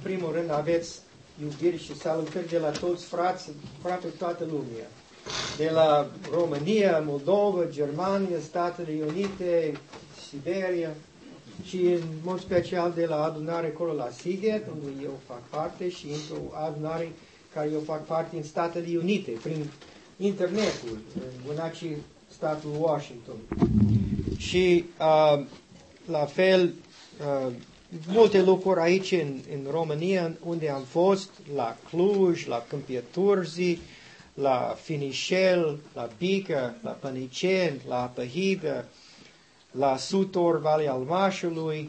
primul rând aveți iubiri și salutări de la toți frați, aproape toată lumea. De la România, Moldova, Germania, Statele Unite, Siberia și în mod special de la adunare acolo la Sighet, unde eu fac parte, și într-o adunare care eu fac parte în Statele Unite, prin internetul, în Wenatchee, statul Washington. Și la fel, multe lucruri aici în România, unde am fost, la Cluj, la Câmpia Turzii, la Finișel, la Bică, la Păniceni, la Păhidă, la Sutor, Valea Almașului.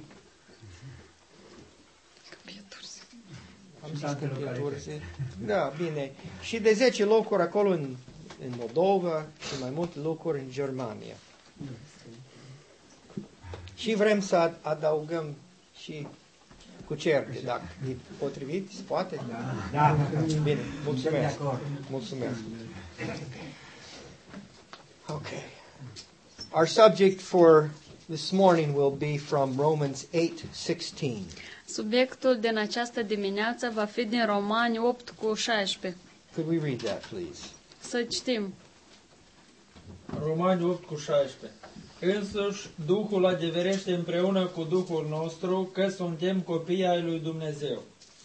Am zis Câmpia Turzii. Da, bine. Și de 10 locuri acolo în Moldova și mai multe locuri în Germania. Și vrem să adăugăm și cu cerde, dacă e potrivit, se poate? Da. Bine, mulțumesc. Mulțumesc. Okay. Our subject for this morning will be from Romans 8:16. Subiectul din această dimineață va fi din Romani 8:16. Could we read that, please? Să citim. Romani 8:16. Însuși, Duhul adeverește împreună cu Duhul nostru că suntem copii ai lui Dumnezeu.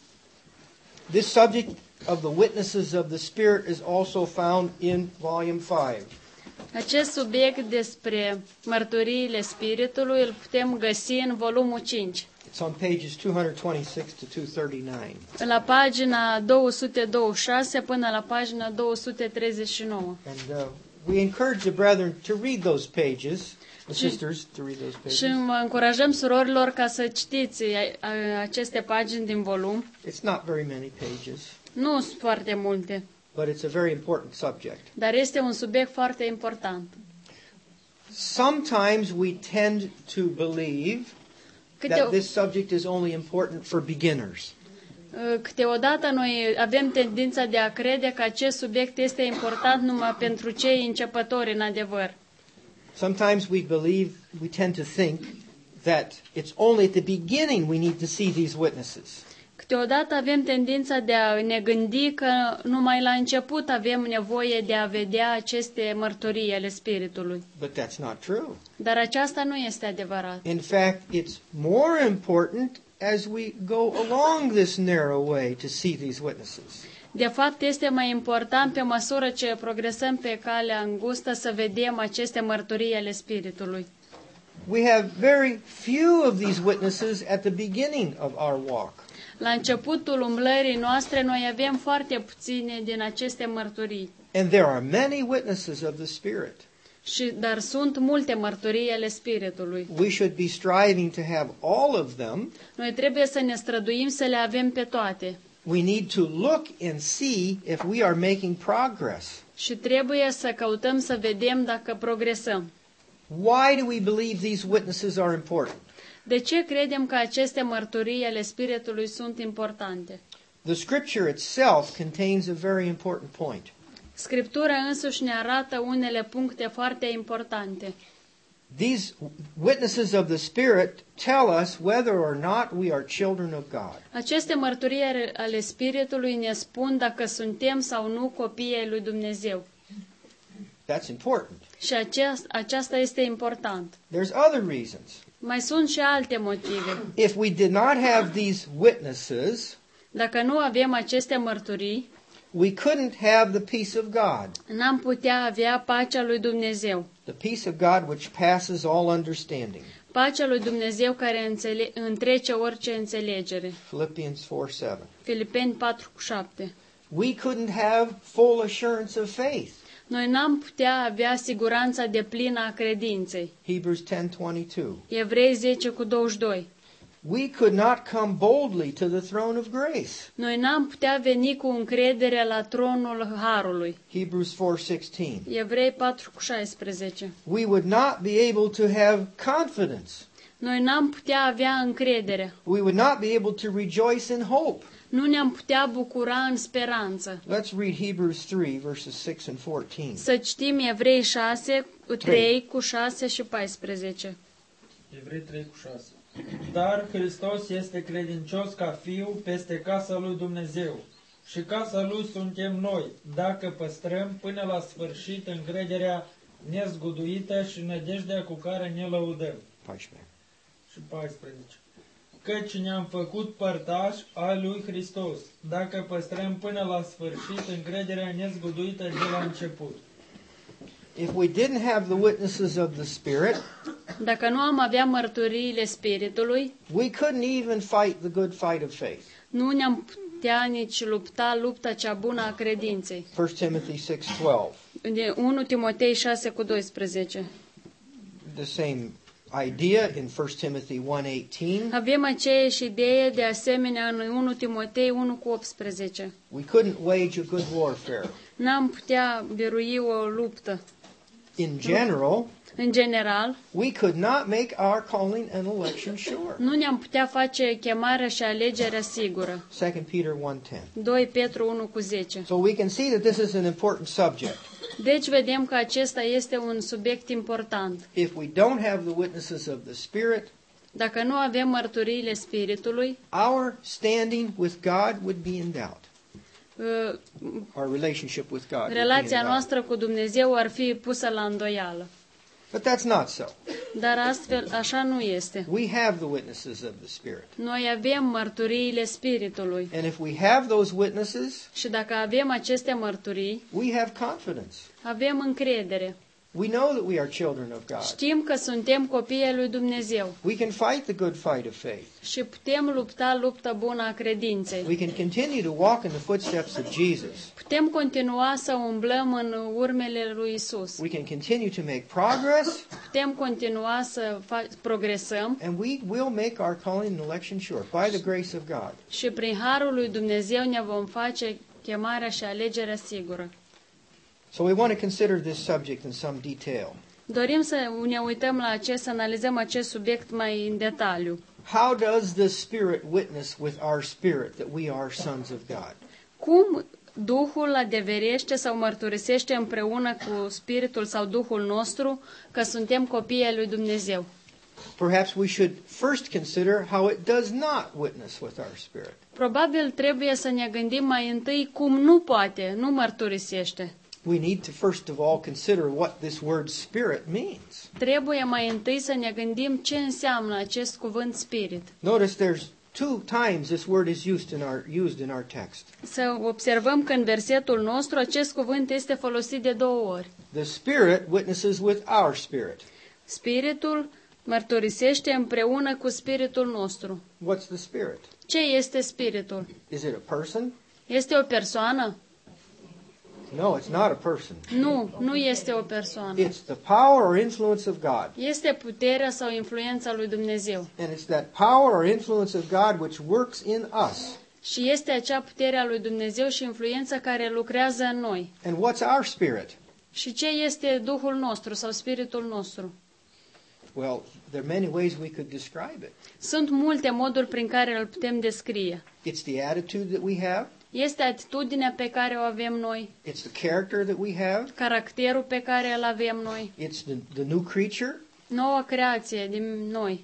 This subject of the witnesses of the Spirit is also found in volume 5. Acest subiect despre mărturiile Spiritului îl putem găsi în volumul 5. It's on pages 226 to 239. La pagina 226 până la pagina 239. And we encourage the brethren to read those pages, the sisters to read those pages. Și încurajăm surorilor ca să citiți aceste pagini din volum. It's not very many pages, Nu sunt foarte multe, but it's a very important subject. dar este un subiect foarte important. Sometimes we tend to believe that this subject is only important for beginners. Câteodată noi avem tendința de a crede că acest subiect este important numai pentru cei începători în adevăr. Sometimes we tend to think that it's only at the beginning we need to see these witnesses. Câteodată avem tendința de a ne gândi că numai la început avem nevoie de a vedea aceste mărturii ale Spiritului. But that's not true. Dar aceasta nu este adevărat. In fact, it's more important as we go along this narrow way to see these witnesses. De fapt, este mai important pe măsură ce progresăm pe calea îngustă să vedem aceste mărturii ale Spiritului. We have very few of these witnesses at the beginning of our walk. La începutul umblării noastre, noi avem foarte puține din aceste mărturii. And there are many witnesses of the Spirit. Dar sunt multe mărturii ale Spiritului. We should be striving to have all of them. Noi trebuie să ne străduim să le avem pe toate. We need to look and see if we are making progress. Și trebuie să căutăm să vedem dacă progresăm. Why do we believe these witnesses are important? De ce credem că aceste mărturii ale Spiritului sunt importante? The scripture itself contains a very important point. Scriptura însuși ne arată unele puncte foarte importante. These witnesses of the Spirit tell us whether or not we are children of God. Aceste mărturii ale Spiritului ne spun dacă suntem sau nu copii ai lui Dumnezeu. That's important. Și aceasta este important. There's other reasons. Mai sunt și alte motive. If we did not have these witnesses, dacă nu avem aceste mărturii, we couldn't have the peace of God. N-am putea avea pacea lui Dumnezeu. The peace of God which passes all understanding. Pacea lui Dumnezeu care întrece orice înțelegere. Philippians 4:7. Filipeni 4:7. We couldn't have full assurance of faith. Noi n-am putea avea siguranța deplină a credinței. Hebrews 10:22. Evrei 10:22. We could not come boldly to the throne of grace. Noi n-am putea veni cu încredere la tronul harului. Hebrews 4:16. Evrei 4:16. We would not be able to have confidence. Noi n-am putea avea încredere. We would not be able to rejoice in hope. Nu ne-am putea bucura în speranță. Let's read Hebrews 3 verses 6 and 14. Să citim Evrei 6, 3 cu 6 și 14. Evrei 3:6. Dar Hristos este credincios ca fiu peste casa lui Dumnezeu. Și casa lui suntem noi, dacă păstrăm până la sfârșit încrederea nezguduită și nădejdea cu care ne lăudăm. 14. Și 14. Căci ne-am făcut părtași ai lui Hristos, dacă păstrăm până la sfârșit încrederea nezguduită de la început. If we didn't have the witnesses of the Spirit, Dacă nu am avea mărturiile Spiritului, we couldn't even fight the good fight of faith. nu ne-am putea nici lupta lupta cea bună a credinței. 1 Timothy 6:12. De 1 Timotei 6:12. The same idea in 1 Timothy 1:18. Avem aceeași idee de asemenea în 1 Timotei 1:18. We couldn't wage a good warfare. N-am putea birui o luptă. In general, În general, we could not make our calling and election sure. nu ne-am putea face chemarea și alegerea sigură. 2 Peter 1:10. 2 Petru 1:10. So we can see that this is an important subject. Deci vedem că acesta este un subiect important. If we don't have the witnesses of the Spirit, Dacă nu avem mărturiile Spiritului, our standing with God would be in doubt. uh, Our relationship with God would be in relația doubt. noastră cu Dumnezeu ar fi pusă la îndoială. But that's not so. Dar astfel, așa nu este. We have the witnesses of the Spirit. Noi avem mărturiile Spiritului. And if we have those witnesses, Și dacă avem aceste mărturii, we have confidence. avem încredere. We know that we are children of God. Știm că suntem copii ai lui Dumnezeu We can fight the good fight of faith. și putem lupta lupta bună a credinței. We can continue to walk in the footsteps of Jesus. Putem continua să umblăm în urmele lui Isus. We can continue to make progress, Putem continua să progresăm and we will make our calling and election sure by the grace of God. și prin harul lui Dumnezeu ne vom face chemarea și alegerea sigură. So we want to consider this subject in some detail. Dorim să ne uităm la acest, să analizăm acest subiect mai în detaliu. How does the Spirit witness with our spirit that we are sons of God? Cum Duhul adeverește sau mărturisește împreună cu Spiritul sau Duhul nostru că suntem copii ai lui Dumnezeu? Perhaps we should first consider how it does not witness with our spirit. Probabil trebuie să ne gândim mai întâi cum nu poate, nu mărturisește. We need to first of all consider what this word spirit means. Trebuie mai întâi să ne gândim ce înseamnă acest cuvânt spirit. Notice there's two times this word is used in our text. Să observăm că în versetul nostru acest cuvânt este folosit de 2 ori. The Spirit witnesses with our spirit. Spiritul mărturisește împreună cu spiritul nostru. What's the Spirit? Ce este spiritul? Is it a person? Este o persoană? No, it's not a person. Nu, nu este o persoană. It's the power or influence of God. Este puterea sau influența lui Dumnezeu. And it's that power or influence of God which works in us. Și este acea putere a lui Dumnezeu și influența care lucrează în noi. And what's our spirit? Și ce este Duhul nostru sau Spiritul nostru? Well, there are many ways we could describe it. Sunt multe moduri prin care îl putem descrie. It's the attitude that we have. Este atitudinea pe care o avem noi, It's the character that we have. caracterul pe care îl avem noi, It's the new creature. noua creație din noi.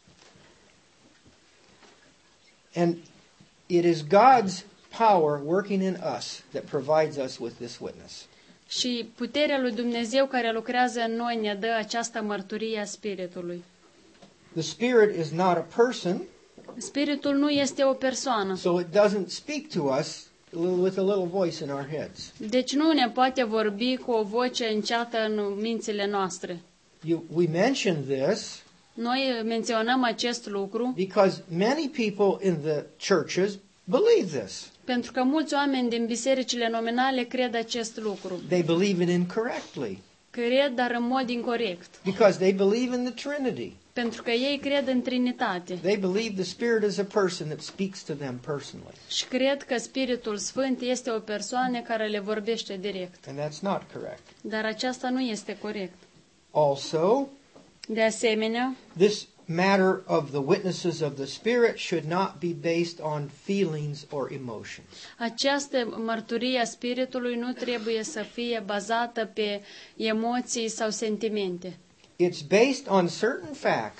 And it is God's power working in us that provides us with this witness. Și puterea lui Dumnezeu care lucrează în noi ne dă această mărturie a Spiritului. The Spirit is not a person, Spiritul nu este o persoană, so it doesn't speak to us with a little voice in our heads. deci nu ne poate vorbi cu o voce înceată în mințile noastre. We mention this Noi menționăm acest lucru because many people in the churches believe this. pentru că mulți oameni din bisericile nominale cred acest lucru. They believe it incorrectly Cred, dar în mod incorect. because they believe in the Trinity. Pentru că ei cred în Trinitate They believe the Spirit is a person that speaks to them personally. și cred că Spiritul Sfânt este o persoană care le vorbește direct. And that's not correct. Dar aceasta nu este corect. Also, De asemenea, this matter of the witnesses of the Spirit should not be based on feelings or emotions. această mărturie a Spiritului nu trebuie să fie bazată pe emoții sau sentimente. It's based on certain facts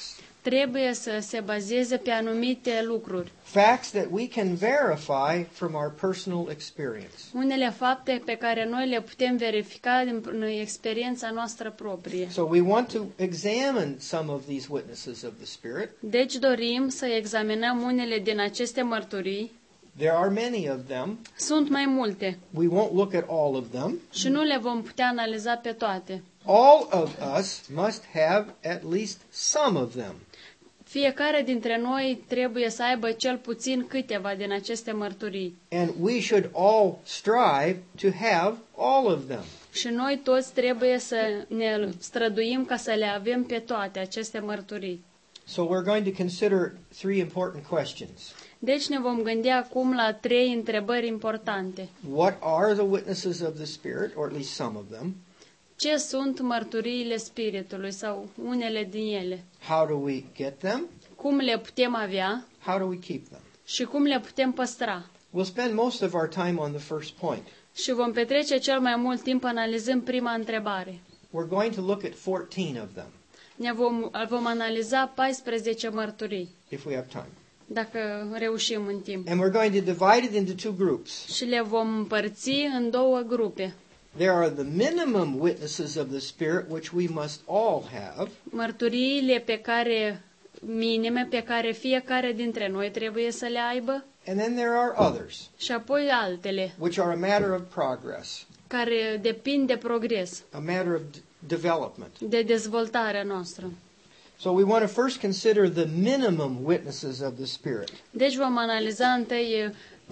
trebuie să se bazeze pe anumite lucruri. Facts that we can verify from our personal experience. Unele fapte pe care noi le putem verifica din experiența noastră proprie. So we want to examine some of these witnesses of the Spirit. Deci dorim să examinăm unele din aceste mărturii. There are many of them. Sunt mai multe We won't look at all of them. și nu le vom putea analiza pe toate. All of us must have at least some of them. Fiecare dintre noi trebuie să aibă cel puțin câteva din aceste mărturii. And we should all strive to have all of them. Și noi toți trebuie să ne străduim ca să le avem pe toate aceste mărturii. So we're going to consider three important questions. Deci ne vom gândi acum la 3 întrebări importante. What are the witnesses of the Spirit, or at least some of them? Ce sunt mărturiile Spiritului sau unele din ele? How do we get them? Cum le putem avea How do we keep them? și cum le putem păstra? We'll spend most of our time on the first point. Și vom petrece cel mai mult timp analizând prima întrebare. We're going to look at 14 of them, Ne vom analiza 14 mărturii, if we have time. dacă reușim în timp. And we're going to divide it into two groups. Și le vom împărți în 2 grupe. There are the minimum witnesses of the Spirit, which we must all have. Mărturiile minime pe care fiecare dintre noi trebuie să le aibă, And then there are others, și apoi altele which are a matter of progress, care depind de progres, a matter of development. de dezvoltarea noastră. So we want to first consider the minimum witnesses of the Spirit. Deci vom analiza întâi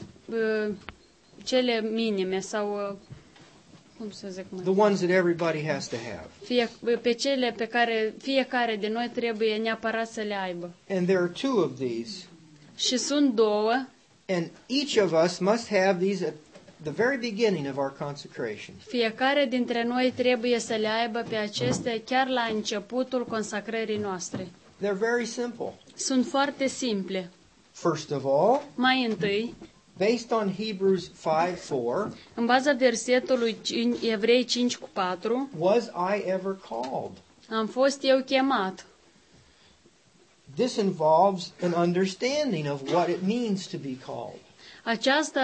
cele minime sau cum să zic mai? The ones that everybody has to have. Pe cele pe care fiecare de noi trebuie neapărat să le aibă. And there are two of these. Și sunt 2, And each of us must have these at the very beginning of our consecration. fiecare dintre noi trebuie să le aibă pe acestea chiar la începutul consacrării noastre. They're very simple. Sunt foarte simple. First of all, Mai întâi, based on Hebrews 5:4, în baza versetului Evrei 5:4, was I ever called? am fost eu chemat. This involves an understanding of what it means to be called. Aceasta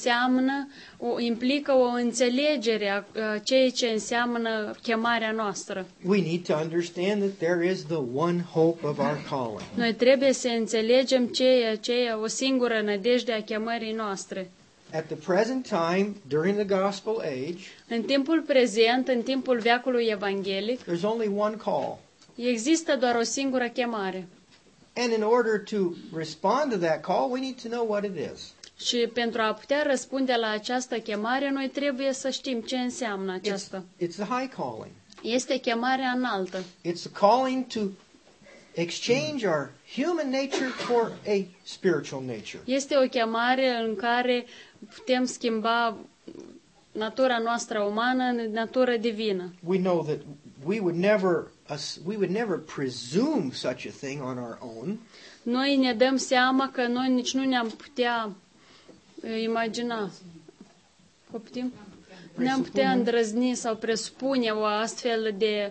implică o înțelegere a ceea ce înseamnă chemarea noastră. We need to understand that there is the one hope of our calling. Noi trebuie să înțelegem ce e o singură nădejde a chemării noastre. At the present time, during the gospel age, În timpul prezent, în timpul veacului evanghelic, there's only one call. există doar o singură chemare. And in order to respond to that call, we need to know what it is. Și pentru a putea răspunde la această chemare, noi trebuie să știm ce înseamnă aceasta. It's the high calling. Este chemarea înaltă. It's the calling to exchange our human nature for a spiritual nature. Este o chemare în care putem schimba natura noastră umană în natură divină. We know that we would never presume such a thing on our own. Noi ne dăm seama că noi nici nu ne-am putea imagina. Coptim? Ne-am putea îndrăzni sau presupune o astfel de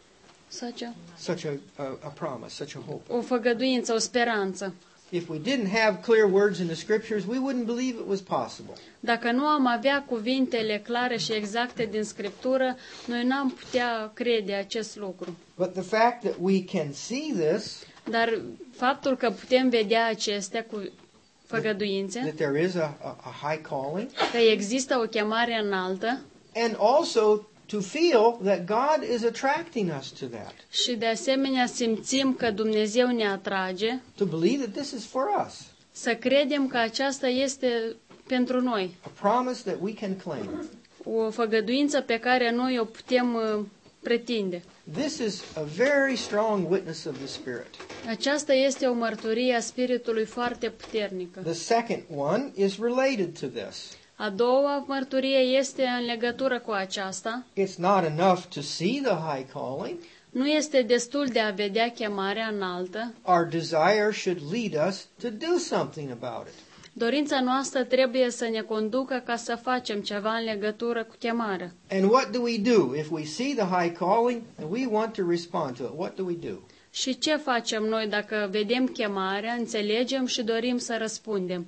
Such a promise, such a hope. o făgăduință, o speranță. If we didn't have clear words in the scriptures, we wouldn't believe it was possible. Dacă nu am avea cuvintele clare și exacte din Scriptură, noi n-am putea crede acest lucru. But the fact that we can see this, Dar faptul că putem vedea acestea cu făgăduințe, that there is a high calling, că există o chemare înaltă and also to feel that God is attracting us to that, și de asemenea simțim că Dumnezeu ne atrage, to believe that this is for us, să credem că aceasta este pentru noi, a promise that we can claim. o făgăduință pe care noi o putem pretinde. This is a very strong witness of the Spirit. Aceasta este o mărturie a Spiritului foarte puternică. The second one is related to this. A doua mărturie este în legătură cu aceasta. It's not enough to see the high calling. Nu este destul de a vedea chemarea înaltă. Our desire should lead us to do something about it. Dorința noastră trebuie să ne conducă ca să facem ceva în legătură cu chemarea. And what do we do if we see the high calling and we want to respond to it? What do we do? Și ce facem noi dacă vedem chemarea, înțelegem și dorim să răspundem?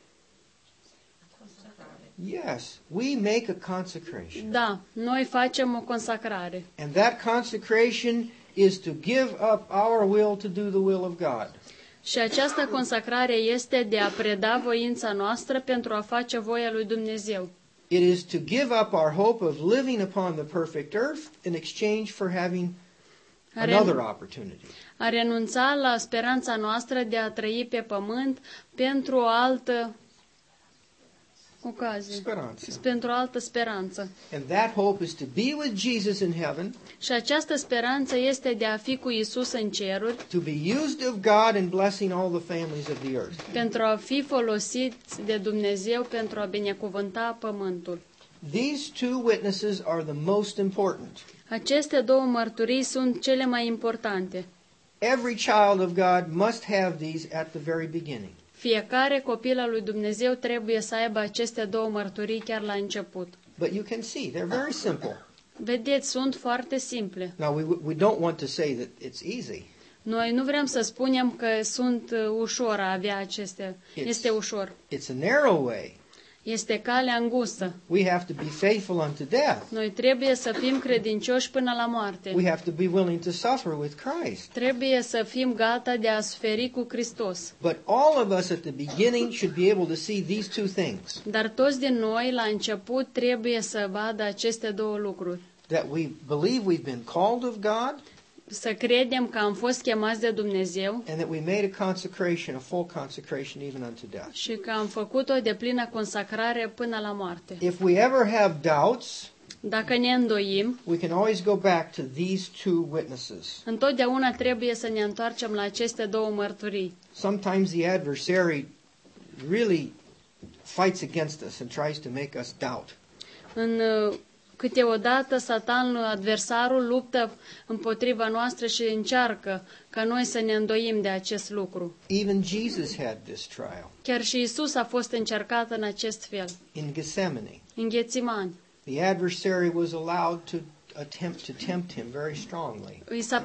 Yes, we make a consecration. Da, noi facem o consacrare. And that consecration is to give up our will to do the will of God. Și această consacrare este de a preda voința noastră pentru a face voia lui Dumnezeu. It is to give up our hope of living upon the perfect earth in exchange for having another opportunity. A renunța la speranța noastră de a trăi pe pământ pentru o altă ocazie. Speranță. Pentru o altă speranță. And that hope is to be with Jesus in heaven, Și această speranță este de a fi cu Isus în ceruri, to be used of God in blessing all the families of the earth. pentru a fi folosiți de Dumnezeu pentru a binecuvânta pământul. These two witnesses are the most important. Aceste două mărturii sunt cele mai importante. Every child of God must have these at the very beginning. Fiecare copil al lui Dumnezeu trebuie să aibă aceste două mărturii chiar la început. But you can see, they're very simple. Vedeți, sunt foarte simple. Now, we don't want to say that it's easy. Noi nu vrem să spunem că sunt ușor a avea acestea. Este ușor. It's a narrow way. Este calea îngustă. We have to be faithful unto death. Noi trebuie să fim credincioși până la moarte. We have to be willing to suffer with Christ. Trebuie să fim gata de a suferi cu Hristos. But all of us at the beginning should be able to see these two things. Dar toți din noi, la început, trebuie să vadă aceste două lucruri. That we believe we've been called of God, Să credem că am fost chemați de Dumnezeu and that we made a consecration, a full consecration even unto death. și că am făcut o deplină consacrare până la moarte. If we ever have doubts, Dacă ne îndoim, we can always go back to these two witnesses. întotdeauna trebuie să ne întoarcem la aceste două mărturii. Sometimes the adversary really fights against us and tries to make us doubt. Câteodată Satan, adversarul, luptă împotriva noastră și încearcă ca noi să ne îndoim de acest lucru. Even Jesus had this trial Chiar și Isus a fost încercat în acest fel, in Gethsemane. în Ghețimani. The adversary was allowed to attempt to tempt him very strongly.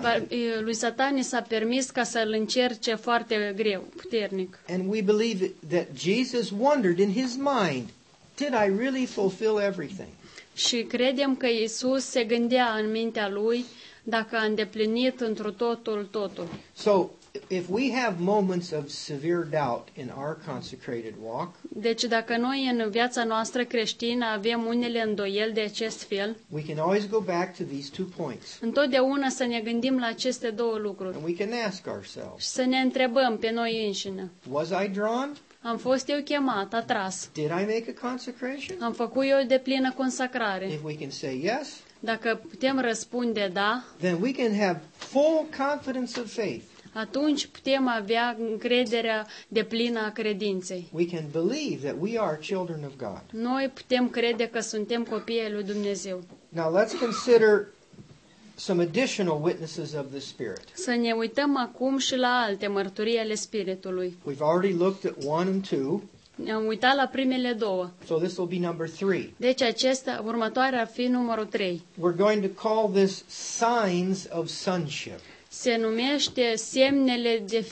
Lui Satan i s-a permis ca să-l încerce foarte greu, puternic. And we believe that Jesus wondered in his mind, did I really fulfill everything? Și credem că Isus se gândea în mintea lui dacă a îndeplinit întru totul. So, if we have moments of severe doubt in our consecrated walk, Deci dacă noi în viața noastră creștină avem unele îndoieli de acest fel, we can always go back to these two points. întotdeauna să ne gândim la aceste două lucruri And we can ask ourselves, și să ne întrebăm pe noi înșine. was I drawn? Am fost eu chemat, atras. Did I make a consecration? Am făcut eu de plină consacrare. If we can say yes, Dacă putem răspunde da, then we can have full confidence of faith. atunci putem avea încrederea de plină a credinței. We can believe that we are children of God. Noi putem crede că suntem copii ai lui Dumnezeu. Now let's consider some additional witnesses of the Spirit. Să ne uităm acum și la alte mărturii ale Spiritului. We've already looked at 1 and 2, Ne-am uitat la primele două. so this will be number 3. Deci următoarea ar fi numărul 3. We're going to call this signs of sonship. Se numește semnele de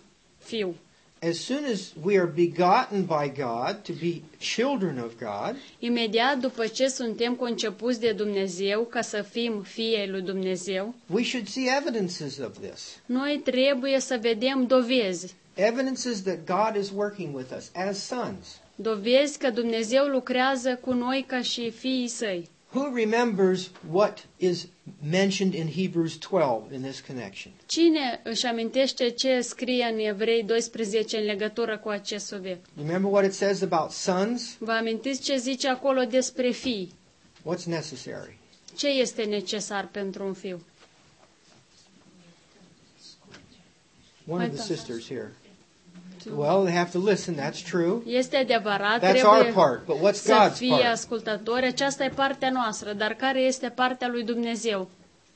fiu. As soon as we are begotten by God to be children of God, Imediat după ce suntem concepuți de Dumnezeu ca să fim fii ai lui Dumnezeu, we should see evidences of this. noi trebuie să vedem dovezi. Evidences that God is working with us as sons. Dovezi că Dumnezeu lucrează cu noi ca și fiii săi. Who remembers what is mentioned in Hebrews 12 in this connection? Cine își amintește ce scrie în Evrei 12 în legătură cu acest subiect? Remember what it says about sons? Vă amintiți ce zice acolo despre fii? What's necessary? Ce este necesar pentru un fiu? One of the sisters here. Well, they have to listen, that's true. Este adevărat, That's our trebuie part, but what's să God's fie part? ascultători. Aceasta e partea noastră, dar care este partea lui Dumnezeu?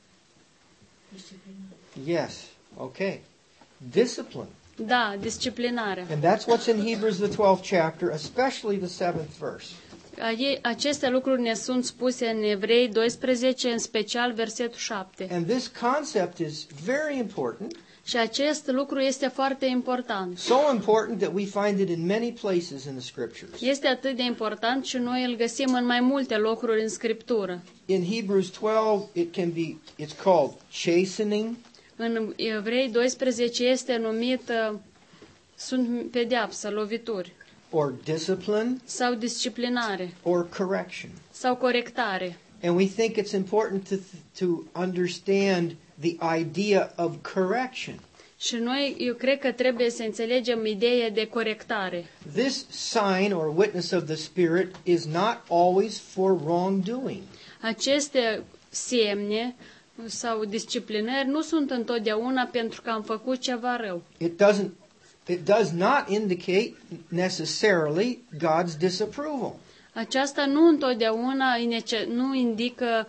Yes, okay. Discipline. Da, disciplinarea. And that's what's in Hebrews the 12th chapter, especially the 7th verse. Aceste lucruri ne sunt spuse în Evrei 12, în special versetul 7. And this concept is very important Și acest lucru este foarte important. So important that we find it in many places in the scriptures. Este atât de important și noi îl găsim în mai multe locuri în Scriptură. In Hebrews 12, it's called chastening, În Evrei 12 este numit sunt pedeapsă, lovituri, or discipline, sau disciplinare, or correction. sau corectare. And we think it's important to understand the idea of correction. Și eu cred că trebuie să înțelegem ideea de corectare. This sign or witness of the Spirit is not always for wrongdoing. Aceste semne sau disciplinări nu sunt întotdeauna pentru că am făcut ceva rău. It does not indicate necessarily God's disapproval. Aceasta nu întotdeauna nu indică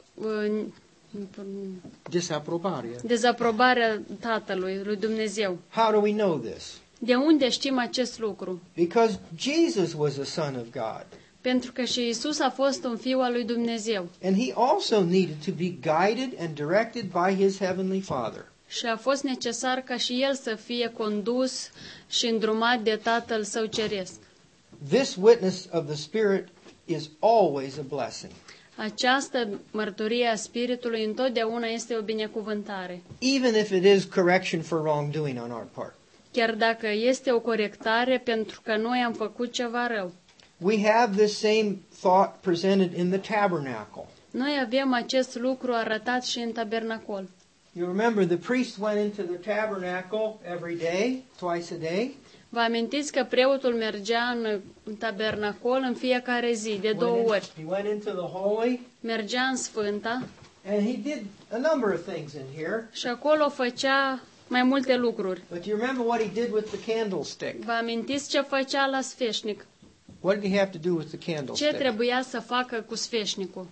dezaprobarea Tatălui, lui Dumnezeu. How do we know this? De unde știm acest lucru? Because Jesus was a son of God. Pentru că și Isus a fost un fiu al lui Dumnezeu. And he also needed to be guided and directed by his heavenly Father. Și a fost necesar ca și el să fie condus și îndrumat de Tatăl Său Ceresc. This witness of the Spirit is always a blessing. Această mărturie a Spiritului întotdeauna este o binecuvântare. Even if it is correction for wrongdoing on our part. Chiar dacă este o corectare pentru că noi am făcut ceva rău. We have this same thought presented in the tabernacle. Noi avem acest lucru arătat și în tabernacol. You remember the priest went into the tabernacle every day, twice a day. Vă amintiți că preotul mergea în tabernacol în fiecare zi, de 2 ori. He went into the holy. Mergea în Sfânta. And he did a number of things in here. Și acolo făcea mai multe lucruri. But you remember what he did with the candlestick? Vă amintiți ce făcea la sfeșnic? What did he have to do with the Ce candlestick? trebuia să facă cu sfeșnicul?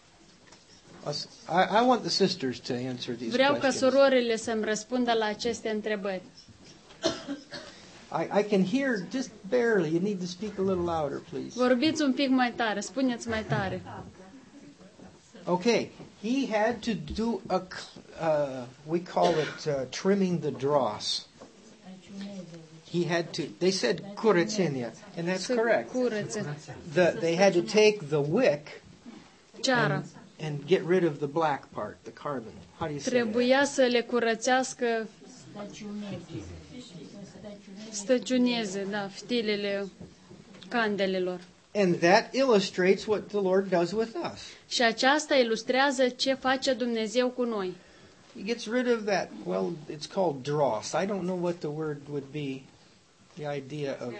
I want the sisters to answer these Vreau ca questions. surorile să-mi răspundă la aceste întrebări. I can hear just barely. You need to speak a little louder, please. Vorbiți un pic mai tare, spuneți mai tare. Okay, he had to do we call it trimming the dross. He had to, they said curățenia, and that's Să correct. curățe They had to take the wick ceara. and get rid of the black part, the carbon. How do you say that? Trebuia să le curățească stăciuneze, da, fitilele candelelor. And that illustrates what the Lord does with us. Și aceasta ilustrează ce face Dumnezeu cu noi. He gets rid of that, well, it's called dross. I don't know what the word would be, the idea of...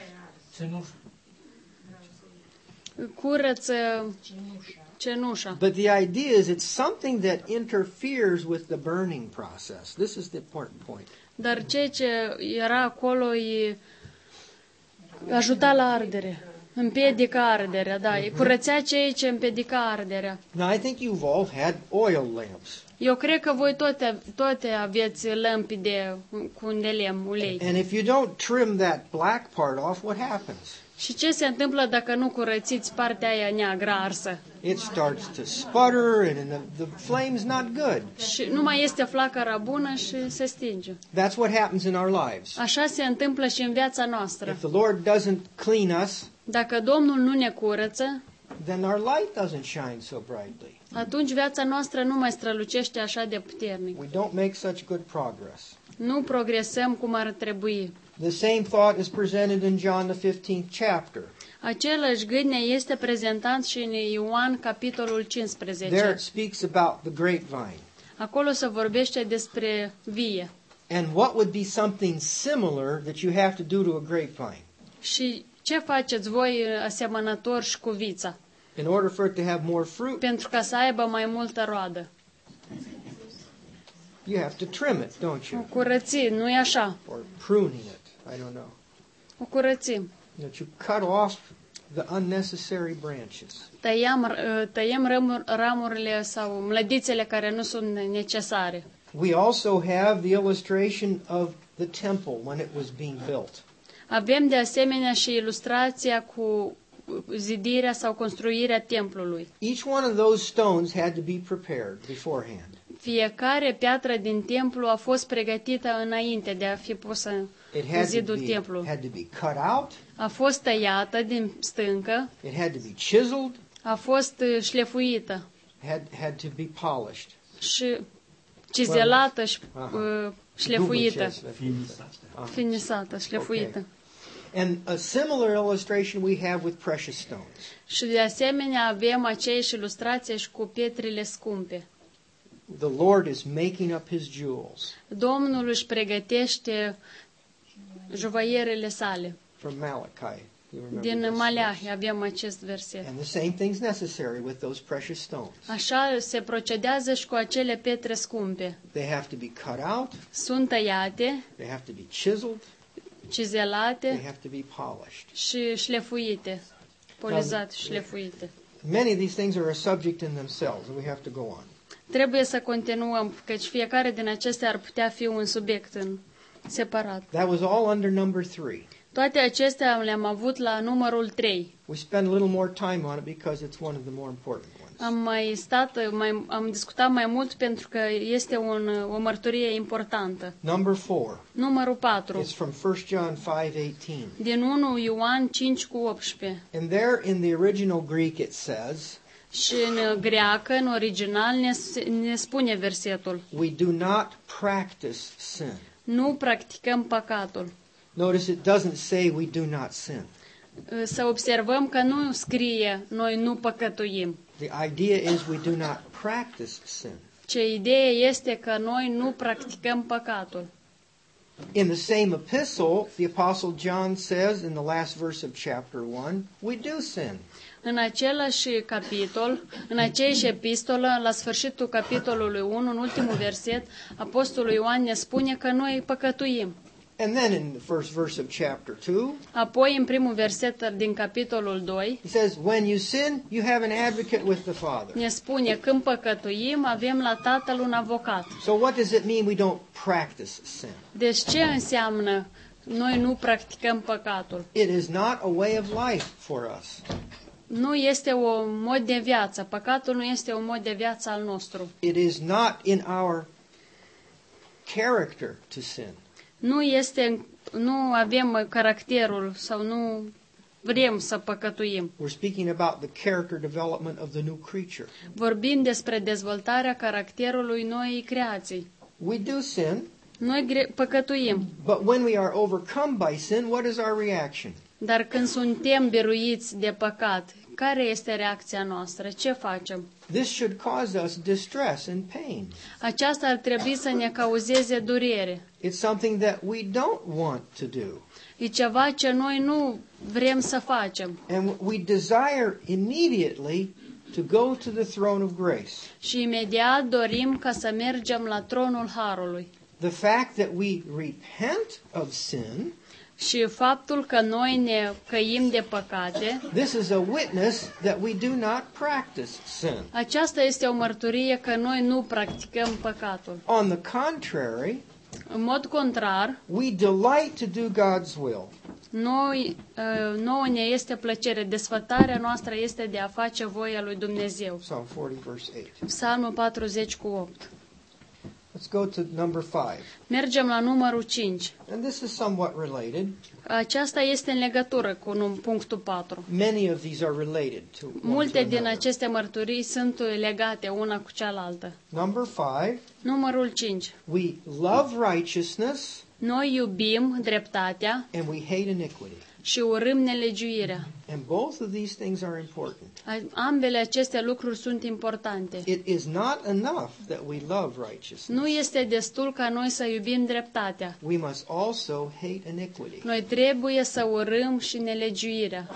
Curăță cenușa. But the idea is it's something that interferes with the burning process. This is the important point. Dar ceea ce era acolo îi ajuta la ardere. Împiedica arderea, da. Curățea ceea ce împiedica arderea. Now, I think you've all had oil lamps. Eu cred că voi toate aveți lămpi cu de lemn, ulei. And if you don't trim that black part off, what happens? Și ce se întâmplă dacă nu curățiți partea aia neagră arsă? It starts to sputter and the flame's not good. Și nu mai este flacăra bună și se stinge. That's what happens in our lives. Așa se întâmplă și în viața noastră. If the Lord doesn't clean us, Dacă Domnul nu ne curăță, then our light doesn't shine so brightly. atunci viața noastră nu mai strălucește așa de puternic. We don't make such good progress. Nu progresăm cum ar trebui. The same thought is presented in John the 15th chapter. Același gând ne este prezentat și în Ioan, capitolul There 15. it speaks about the grapevine. Acolo se vorbește despre vie. And what would be something similar that you have to do to a grapevine? Și ce faceți voi asemănător și cu vița? In order for it to have more fruit, Pentru ca să aibă mai multă roadă. you have to trim it, don't O you? curățim, nu-i așa? Or pruning it, I don't know. O curățim. That you cut off the unnecessary branches. Tăiem ramurile sau mlădițele care nu sunt necesare. We also have the illustration of the temple when it was being built. Avem de asemenea și ilustrația cu zidirea sau construirea templului. Each one of those stones had to be prepared beforehand. Fiecare piatră din templu a fost pregătită înainte de a fi pusă It în had to zidul be templului. cut out. A fost tăiată din stâncă, It had to be chiseled. a fost Had șlefuită to be polished. și cizelată și Aha. șlefuită, Ah. finisată, șlefuită. Okay. And a similar illustration we have with precious stones. Și de asemenea avem aceeași ilustrație și cu pietrele scumpe. The Lord is making up his jewels Domnul își pregătește juvaierele sale. from Malachi. You remember Din this Maleahi verse. avem acest verset. And the same thing's necessary with those precious stones. Așa se procedează și cu acele pietre scumpe. They have to be cut out, Sunt tăiate, they have to be chiseled, they cizelate have to be polished. și șlefuite, polizate și șlefuite. Many of these things are a subject in themselves, and we have to go on. Trebuie să continuăm, căci fiecare din acestea ar putea fi un subiect în separat. That was all under number 3. Toate acestea le-am avut la numărul 3. We spend a little more time on it because it's one of the more important ones. Am discutat mai mult pentru că este o mărturie importantă. Number 4 Numărul 4, is from 1 John 5:18. din 1 Ioan 5:18. And there in the original Greek it says, Și în greacă, în original, ne spune versetul: we do not practice sin. nu practicăm păcatul. Notice it doesn't say we do not sin. Să observăm că nu scrie noi nu păcătuim. The idea is we do not practice sin. Ce ideea este că noi nu practicăm păcatul. In the same epistle, the Apostle John says in the last verse of chapter 1, we do sin. În același capitol, în aceeași epistolă, la sfârșitul capitolului 1, în ultimul verset, Apostolul Ioan ne spune că noi păcătuim. And then in the first verse of chapter 2, Apoi, în primul verset din capitolul 2, he says, when you sin, you have an advocate with the Father. ne spune, când păcătuim, avem la Tatăl un avocat. So what does it mean we don't practice sin? Deci ce înseamnă noi nu practicăm păcatul? It is not a way of life for us. Nu este un mod de viață. Păcatul nu este un mod de viață al nostru. It is not in our character to sin. Nu avem caracterul sau nu vrem să păcătuim. We're speaking about the character development of the new creature. Vorbim despre dezvoltarea caracterului noii creații. We do sin, Noi păcătuim, but when we are overcome by sin, what is our reaction? dar când suntem biruiți de păcat, care este reacția noastră? Ce facem? This should cause us distress and pain. Aceasta ar trebui să ne cauzeze durere. It's something that we don't want to do. E ceva ce noi nu vrem să facem. And we desire immediately to go to the throne of grace. Și imediat dorim ca să mergem la tronul Harului. The fact that we repent of sin, Și faptul că noi ne căim de păcate, this is a witness that we do not practice sin. aceasta este o mărturie că noi nu practicăm păcatul. On the contrary, În mod contrar, we delight to do God's will. nouă ne este plăcere. Desfătarea noastră este de a face voia lui Dumnezeu. Psalm 40, verse 8. Psalmul 40:8. Let's go to number 5. Mergem la numărul 5. And this is somewhat related. Aceasta este în legătură cu punctul 4. Many of these are related to one Multe to din another. aceste mărturii sunt legate una cu cealaltă. Number 5, Numărul 5. we love righteousness Noi iubim dreptatea and we hate iniquity. și urâm nelegiuirea. And both of these things are important. Ambele aceste lucruri sunt importante. It is not enough that we love righteousness. Nu este destul ca noi să iubim dreptatea. We must also hate iniquity. Noi trebuie să urâm și nelegiuirea.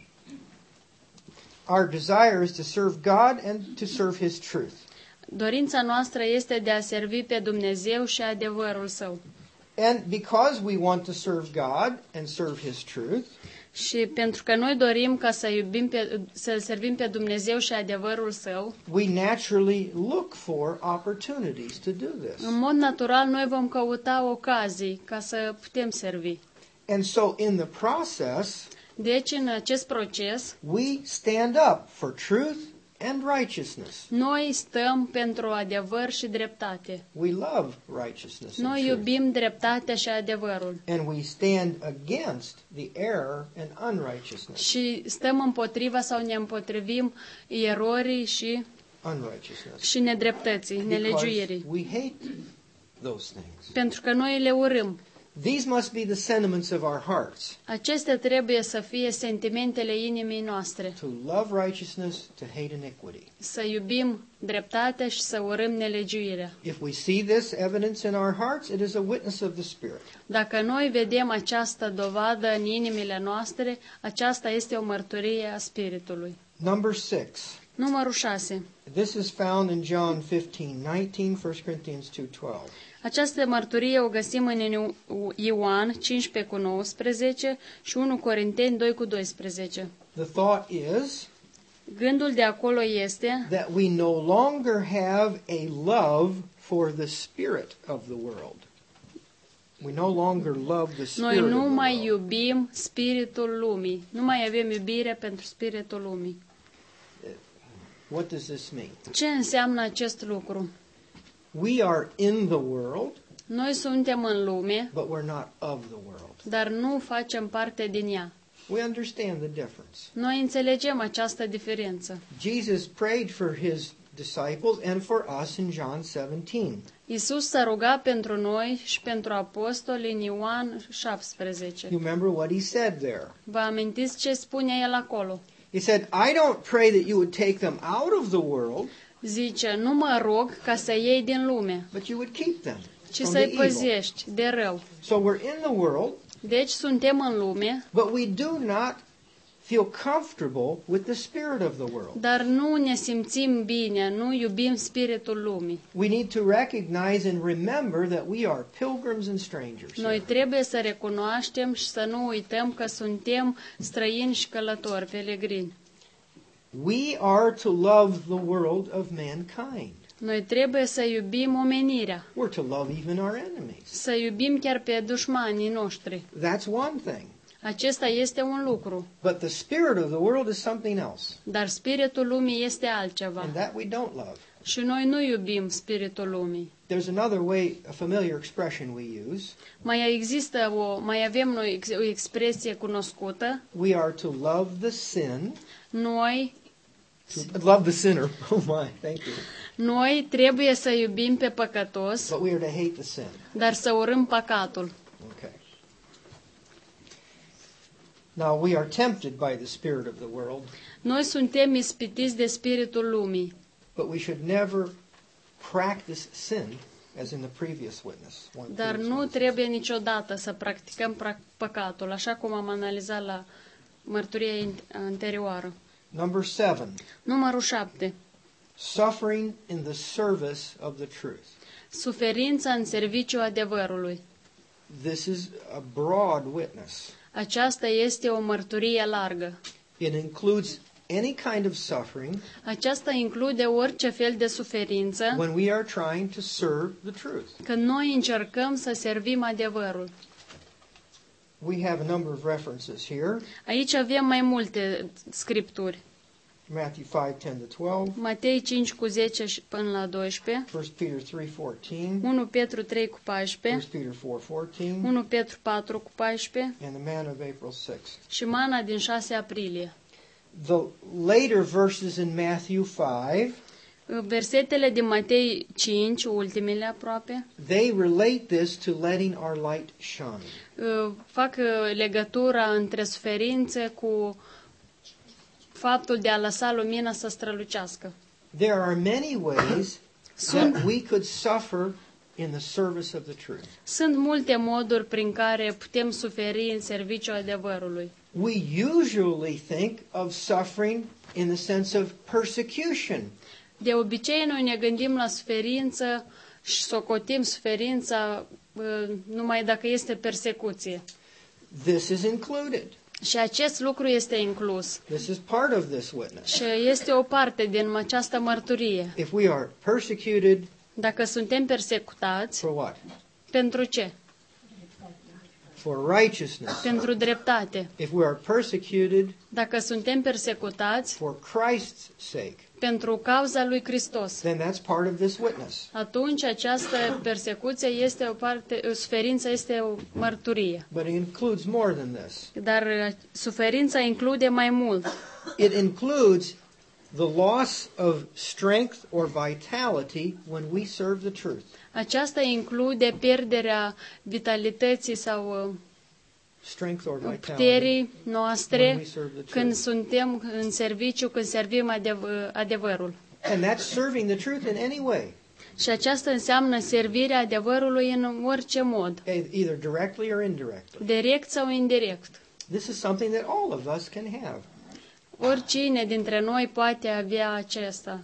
Our desire is to serve God and to serve His truth. Dorința noastră este de a servi pe Dumnezeu și adevărul Său. And because we want to serve God and serve His truth, Și pentru că noi dorim ca să-L servim pe Dumnezeu și adevărul Său, we naturally look for opportunities to do this. în mod natural noi vom căuta ocazii ca să putem servi. And so in the process, Deci, în acest proces, we stand up for truth and righteousness. Noi stăm pentru adevăr și dreptate. We love righteousness and Noi truth. iubim dreptatea și adevărul. And we stand against the error and unrighteousness. Și stăm împotriva sau ne împotrivim erorii și nedreptății, Because nelegiuirii. we hate those things. Pentru că noi le urâm. These must be the sentiments of our hearts. Acestea trebuie să fie sentimentele inimii noastre. To love righteousness, to hate iniquity. Să iubim dreptatea și să urâm nelegiuirea. If we see this evidence in our hearts, it is a witness of the Spirit. Dacă noi vedem această dovadă în inimile noastre, aceasta este o mărturie a Spiritului. Number 6. Numărul 6. This is found in John 15:19, 1 Corinthians 2:12. Această mărturie o găsim în Ioan 15:19 și 1 Corinteni 2:12. The thought is Gândul de acolo este that we no longer have a love for the spirit of the world. We no longer love the spirit noi of nu the mai world. iubim spiritul lumii. Nu mai avem iubire pentru spiritul lumii. What does this mean? Ce înseamnă acest lucru? We are in the world, Noi suntem în lume, but we're not of the world. dar nu facem parte din ea. We understand the difference. Noi înțelegem această diferență. Jesus prayed for his disciples and for us in John 17. Iisus s-a rugat pentru noi și pentru apostoli în Ioan 17. You remember what he said there? Vă amintiți ce spune el acolo? He said, I don't pray that you would take them out of the world, Zice, nu mă rog ca să iei din lume, but you would keep them ci from să-i the evil. păzești de rău. So we're in the world, Deci suntem în lume, but we do not feel comfortable with the spirit of the world. dar nu ne simțim bine, nu iubim spiritul lumii. We need to recognize and remember that we are pilgrims and strangers. Noi trebuie să recunoaștem și să nu uităm că suntem străini și călători, pelegrini. We are to love the world of mankind. Noi trebuie să iubim omenirea, We're to love even our enemies. să iubim chiar pe dușmanii noștri. That's one thing. Acesta este un lucru, But the spirit of the world is something else. dar spiritul lumii este altceva. And that we don't love. Și noi nu iubim spiritul lumii. There's another way, a familiar expression we use. Mai avem noi o expresie cunoscută. We are to love the sin. Noi Love the sinner. Oh my, thank you. Noi trebuie să iubim pe păcătos, But we are to hate the sin. dar să urâm păcatul. Okay. Now we are tempted by the spirit of the world, Noi suntem ispitiți de spiritul lumii, but we should never practice sin as in the previous witness. dar nu trebuie niciodată să practicăm păcatul, așa cum am analizat la mărturia anterioară. Number 7. Numărul 7. Suffering in the service of the truth. Suferința în serviciul adevărului. This is a broad witness. Aceasta este o mărturie largă. It includes any kind of suffering Aceasta include orice fel de suferință when we are trying to serve the truth. când noi încercăm să servim adevărul. We have a number of references here. Aici avem mai multe scripturi. Matthew 5:10-12, Matei 5:10 și până la 12, 1 Peter 3:14, 1 Petru 3:14, 1 Peter 4:14, 1 Petru 4:14 and the man of April 6. și mana din 6 aprilie. The later verses in Matthew 5, Versetele din Matei 5, ultimele aproape, they relate this to letting our light shine. fac legătura între suferințe cu faptul de a lăsa lumina să strălucească. There are many ways that we could suffer in the service of the truth. Sunt multe moduri prin care putem suferi în serviciul adevărului. We usually think of suffering in the sense of persecution. De obicei noi ne gândim la suferință și socotim suferința numai dacă este persecuție. This is included. Și acest lucru este inclus. This is part of this witness. Și este o parte din această mărturie. If we are persecuted, Dacă suntem persecutați, for what? pentru ce? for righteousness. pentru dreptate. If we are persecuted Dacă suntem persecutați for Christ's sake, pentru cauza lui Hristos, then that's part of this witness. atunci această persecuție este o parte, suferința este o mărturie. But it includes more than this. Dar suferința include mai mult. It includes the loss of strength or vitality when we serve the truth. Aceasta include pierderea vitalității sau Strength or vitality puterii when noastre we serve the când truth. suntem în serviciu, când servim adevărul. And that's serving the truth in any way, Și aceasta înseamnă servirea adevărului în orice mod, either directly or indirectly. direct sau indirect. This is something that all of us can have. Oricine dintre noi poate avea această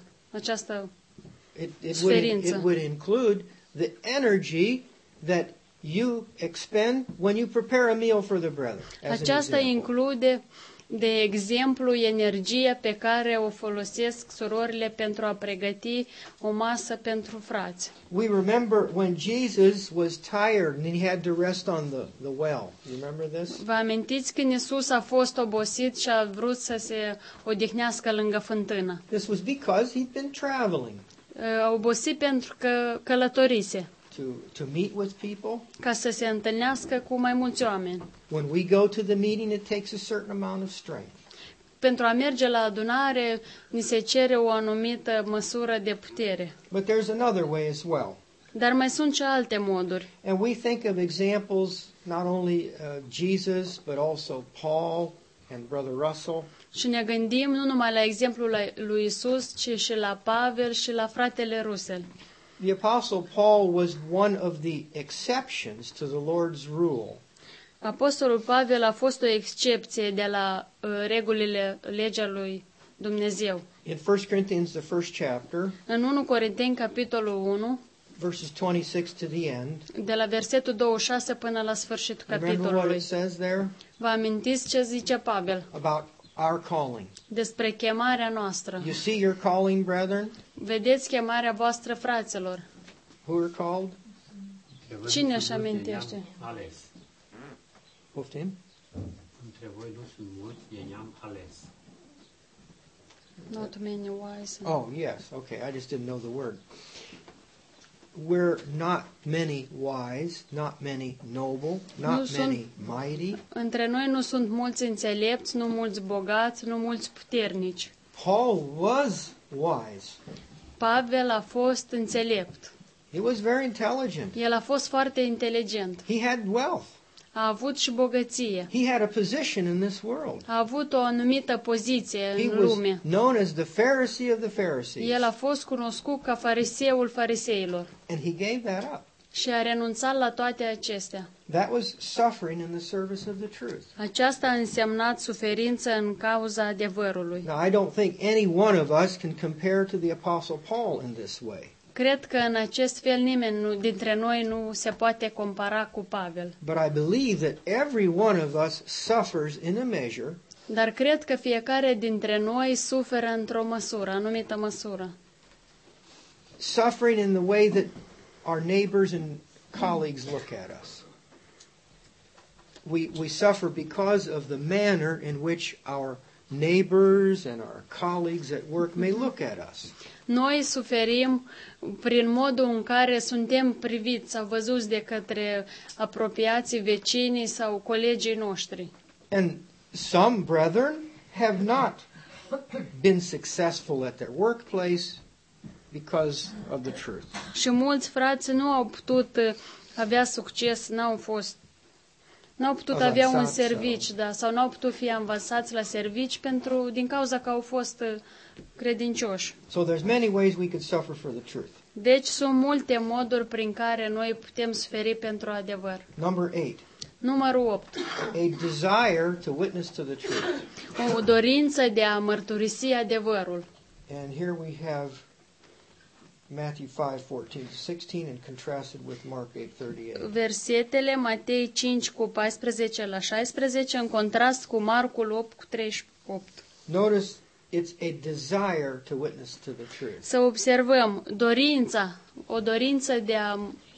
It Suferință. would include the energy that you expend when you prepare a meal for the brethren. As an Aceasta example. include, de exemplu, energia pe care o folosesc surorile pentru a pregăti o masă pentru frați. We remember when Jesus was tired and he had to rest on the well. You remember this? Vă amintiți când Iisus a fost obosit și a vrut să se odihnească lângă fântână? This was because he'd been traveling A obosit pentru că călătorise, to meet with people. ca să se întâlnească cu mai mulți oameni. When we go to the meeting, it takes a certain amount of strength. Pentru a merge la adunare, ni se cere o anumită măsură de putere. But there's another way as well. Dar mai sunt și alte moduri. And we think of examples, not only Jesus, but also Paul and Brother Russell. Și ne gândim nu numai la exemplul lui Isus, ci și la Pavel și la fratele Russell. The Apostle Paul was one of the exceptions to the Lord's rule. Apostolul Pavel a fost o excepție de la regulile, legea lui Dumnezeu. In 1 Corinthians, the first chapter, În 1 Corinteni, capitolul 1, verses 26 to the end, de la versetul 26 până la sfârșitul remember what capitolului, it says there vă amintiți ce zice Pavel about our calling? despre chemarea noastră? You see your calling, brethren? Vedeți chemarea voastră, fraților? Who are called? Cine își amintește? Ales. Poftim? Între voi nu sunt mulți, e neam ales. Not many wise. Oh, yes. Okay, I just didn't know the word. We're not many wise, not many noble, not many mighty. Între noi nu sunt mulți înțelepți, nu mulți bogați, nu mulți puternici. Paul was wise. Pavel a fost înțelept. He was very intelligent. El a fost foarte inteligent. He had wealth. A avut și bogăție. He had a position in this world. A avut o anumită poziție He în was lume. known as the Pharisee of the Pharisees. El a fost cunoscut ca fariseul fariseilor And he gave that up. și a renunțat la toate acestea. That was suffering in the service of the truth. Aceasta a însemnat suferință în cauza adevărului. Now, I don't think any one of us can compare to the Apostle Paul in this way. Cred că în acest fel nimeni dintre noi nu se poate compara cu Pavel. But I believe that every one of us suffers in a measure Dar cred că fiecare dintre noi suferă într-o măsură, anumită măsură. suffering in the way that our neighbors and colleagues look at us. We suffer because of the manner in which our neighbors and our colleagues at work may look at us. Noi suferim prin modul în care suntem priviți sau văzuți de către apropiații, vecinii sau colegii noștri. And some brethren have not been successful at their workplace because of the truth. Și mulți frați nu au putut avea succes, n-au putut avea un Avansați serviciu, da, sau n-au putut fi învățați la servici din cauza că au fost credincioși. So there's many ways we could suffer for the truth. Deci sunt multe moduri prin care noi putem suferi pentru adevăr. Number 8, Numărul 8. a desire to witness to the truth. O dorință de a mărturisi adevărul. And here we have Matthew 5:14-16 and contrasted with Mark 8:38. Versetele Matei 5 cu 14 la 16 în contrast cu Marcul 8 cu 38. Notice it's a desire to witness to the truth. Să observăm o dorință de a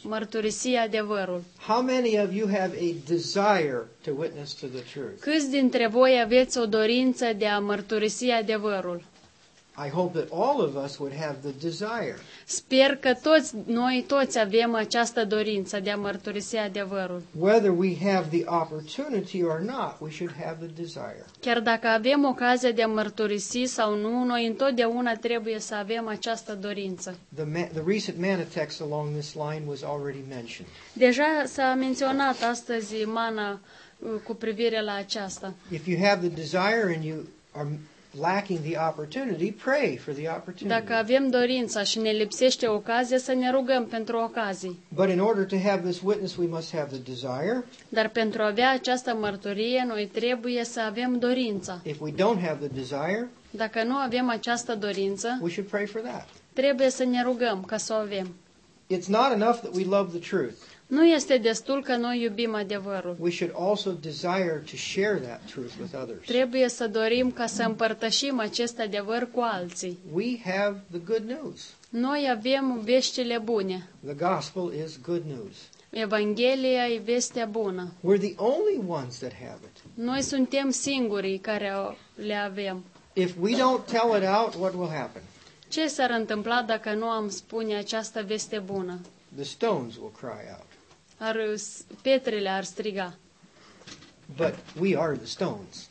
mărturisi adevărul. How many of you have a desire to witness to the truth? Câți dintre voi aveți o dorință de a mărturisi adevărul? I hope that all of us would have the desire. Sper că noi toți avem această dorință de a mărturisi adevărul. Whether we have the opportunity or not, we should have the desire. Chiar dacă avem ocazia de a mărturisi sau nu, noi întotdeauna trebuie să avem această dorință. The recent manna text along this line was already mentioned. Deja s-a menționat astăzi mana cu privire la aceasta. If you have the desire and you are lacking the opportunity, pray for the opportunity. Dacă avem dorința și ne lipsește ocazia, să ne rugăm pentru ocazii. But in order to have this witness, we must have the desire. Dar pentru a avea această mărturie, noi trebuie să avem dorința. If we don't have the desire, Dacă nu avem această dorință, we should pray for that. trebuie să ne rugăm ca să o avem. It's not enough that we love the truth. Nu este destul că noi iubim adevărul. We should also desire to share that truth with others. Trebuie să dorim ca să împărtășim acest adevăr cu alții. We have the good news. Noi avem veștile bune. The gospel is good news. Evanghelia e vestea bună. We're the only ones that have it. Noi suntem singurii care le avem. If we don't tell it out, what will happen? Ce s-ar întâmpla dacă nu am spune această veste bună? The stones will cry out. Pietrele ar striga. But we are the stones.